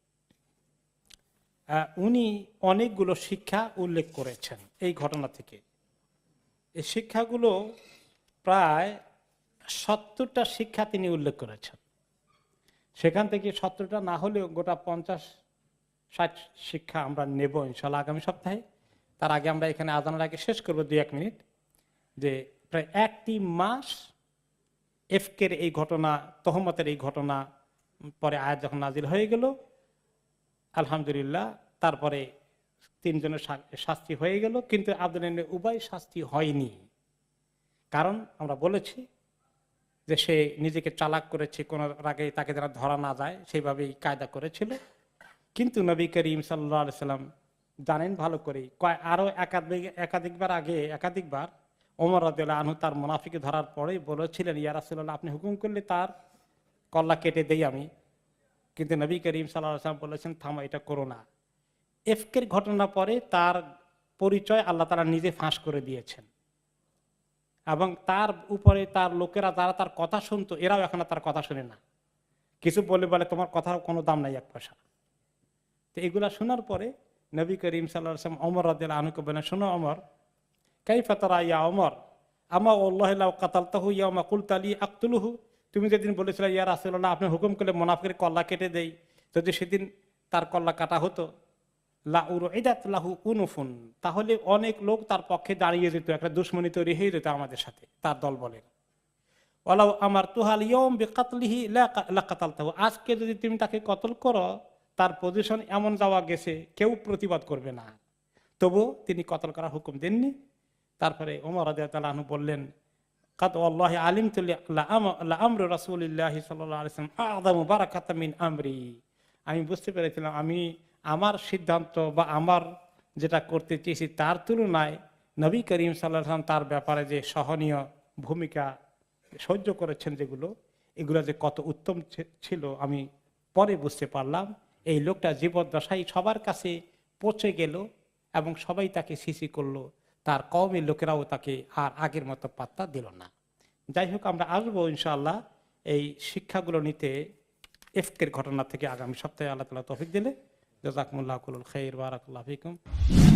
উনি অনেকগুলো শিক্ষা উল্লেখ করেছেন এই ঘটনা থেকে। এই শিক্ষাগুলো প্রায় 70টা শিক্ষা তিনি উল্লেখ করেছেন। সেখান থেকে 70টা না হলেও গোটা 50-60 শিক্ষা আমরা নেব ইনশাআল্লাহ আগামী সপ্তাহে। তার আগে আমরা এখানে আজানের আগে শেষ করবো 2-1 মিনিট, যে প্রায় একটি মাস এফকের এই ঘটনা, তহমতের এই ঘটনা পরে আয়াত যখন নাজিল হয়ে গেল, আলহামদুলিল্লাহ, তারপরে 3 জনের শাস্তি হয়ে গেল, কিন্তু আব্দুল্লাহ ইবনে উবাই শাস্তি হয়নি। কারণ আমরা বলেছি যে সে নিজেকে চালাক করেছে, কোনো আগে তাকে যারা ধরা না যায় সেইভাবেই কায়দা করেছিল। কিন্তু নবী করিম সাল্লাল্লাহু আলাইহি সাল্লাম জানেন ভালো করেই, আরো একাধিকবার ওমর রাদিয়াল্লাহু আনহু তার মুনাফিকে ধরার পরেই বলেছিলেন, ইয়া রাসূলুল্লাহ, আপনি হুকুম করলে তার কল্লা কেটে দেই আমি। কিন্তু নবী করিম সাল্লাল্লাহু আলাইহি সাল্লাম বলেছেন, থামো, এটা করো না। এফকের ঘটনা পরে তার পরিচয় আল্লাহ তাআলা নিজে ফাঁস করে দিয়েছেন, এবং তার উপরে তার লোকেরা যারা তার কথা শুনতো, এরাও এখন তার কথা শুনে না। কিছু বলে তোমার কথার কোনো দাম নাই, 1 পয়সা। তো এগুলা শোনার পরে নবী করিম সাল্লাল্লাহু আলাইহি ওয়াসাল্লাম ওমর রাদিয়াল্লাহু আনহুকে বলেন, শোনো ওমর, কাইফা তারা ইয়া ওমর আমা আল্লাহু লাউ কাতালতাহু ইয়াওমা কুলতা লি আকতুলুহু, তুমি যেদিন বলেছিলে ইয়া রাসূলুল্লাহ, আপনি হুকুম করলে মুনাফিকের কল্লা কেটে দেই, যদি সেদিন তার কল্লা কাটা হতো, লা উরইদাত লাহু উনুফুন, তাহলে অনেক লোক তার পক্ষে দাঁড়িয়ে যেত, একটা দুশমনী তৈরি হয়ে যেত আমাদের সাথে, তার দল বলের। ওয়ালাউ আমারতুহাল ইয়াওম বিকাতলিহি লা কাতালতাহু, আজকে যদি তুমি তাকে কতল করো, তার পজিশন এমন যাওয়া গেছে কেউ প্রতিবাদ করবে না, তবু তিনি কতল করার হুকুম দেননি। তারপরে ওমর রাদিয়াল্লাহু আনহু বললেন, কাদ ওয়াল্লাহি আলিমতু লা আমরু রাসূলিল্লাহি সাল্লাল্লাহু আলাইহি ওয়াসাল্লাম আ'যামু বারাকাতাম মিন আমরি, আমি বুঝতে পেরেছিলাম আমার সিদ্ধান্ত বা আমার যেটা করতে চেয়েছি তার তুলনায় নবী করিম সাল্লাল্লাহু আলাইহি ওয়াসাল্লাম তার ব্যাপারে যে সহনীয় ভূমিকা সহ্য করেছেন যেগুলো, এগুলো যে কত উত্তম ছিল আমি পরে বুঝতে পারলাম। এই লোকটা জীবদ্দশায় সবার কাছে পৌঁছে গেল এবং সবাই তাকে সিসি করলো, তার কওমের লোকেরাও তাকে আর আগের মতো পাত্তা দিল না। যাই হোক, আমরা আসবো ইনশাআল্লাহ এই শিক্ষাগুলো নিতে ইফকের ঘটনা থেকে আগামী সপ্তাহে। আল্লাহ তাআলা তৌফিক দিলে। জাযাকুমুল্লাহু খাইর, বারাকাল্লাহু ফিকুম।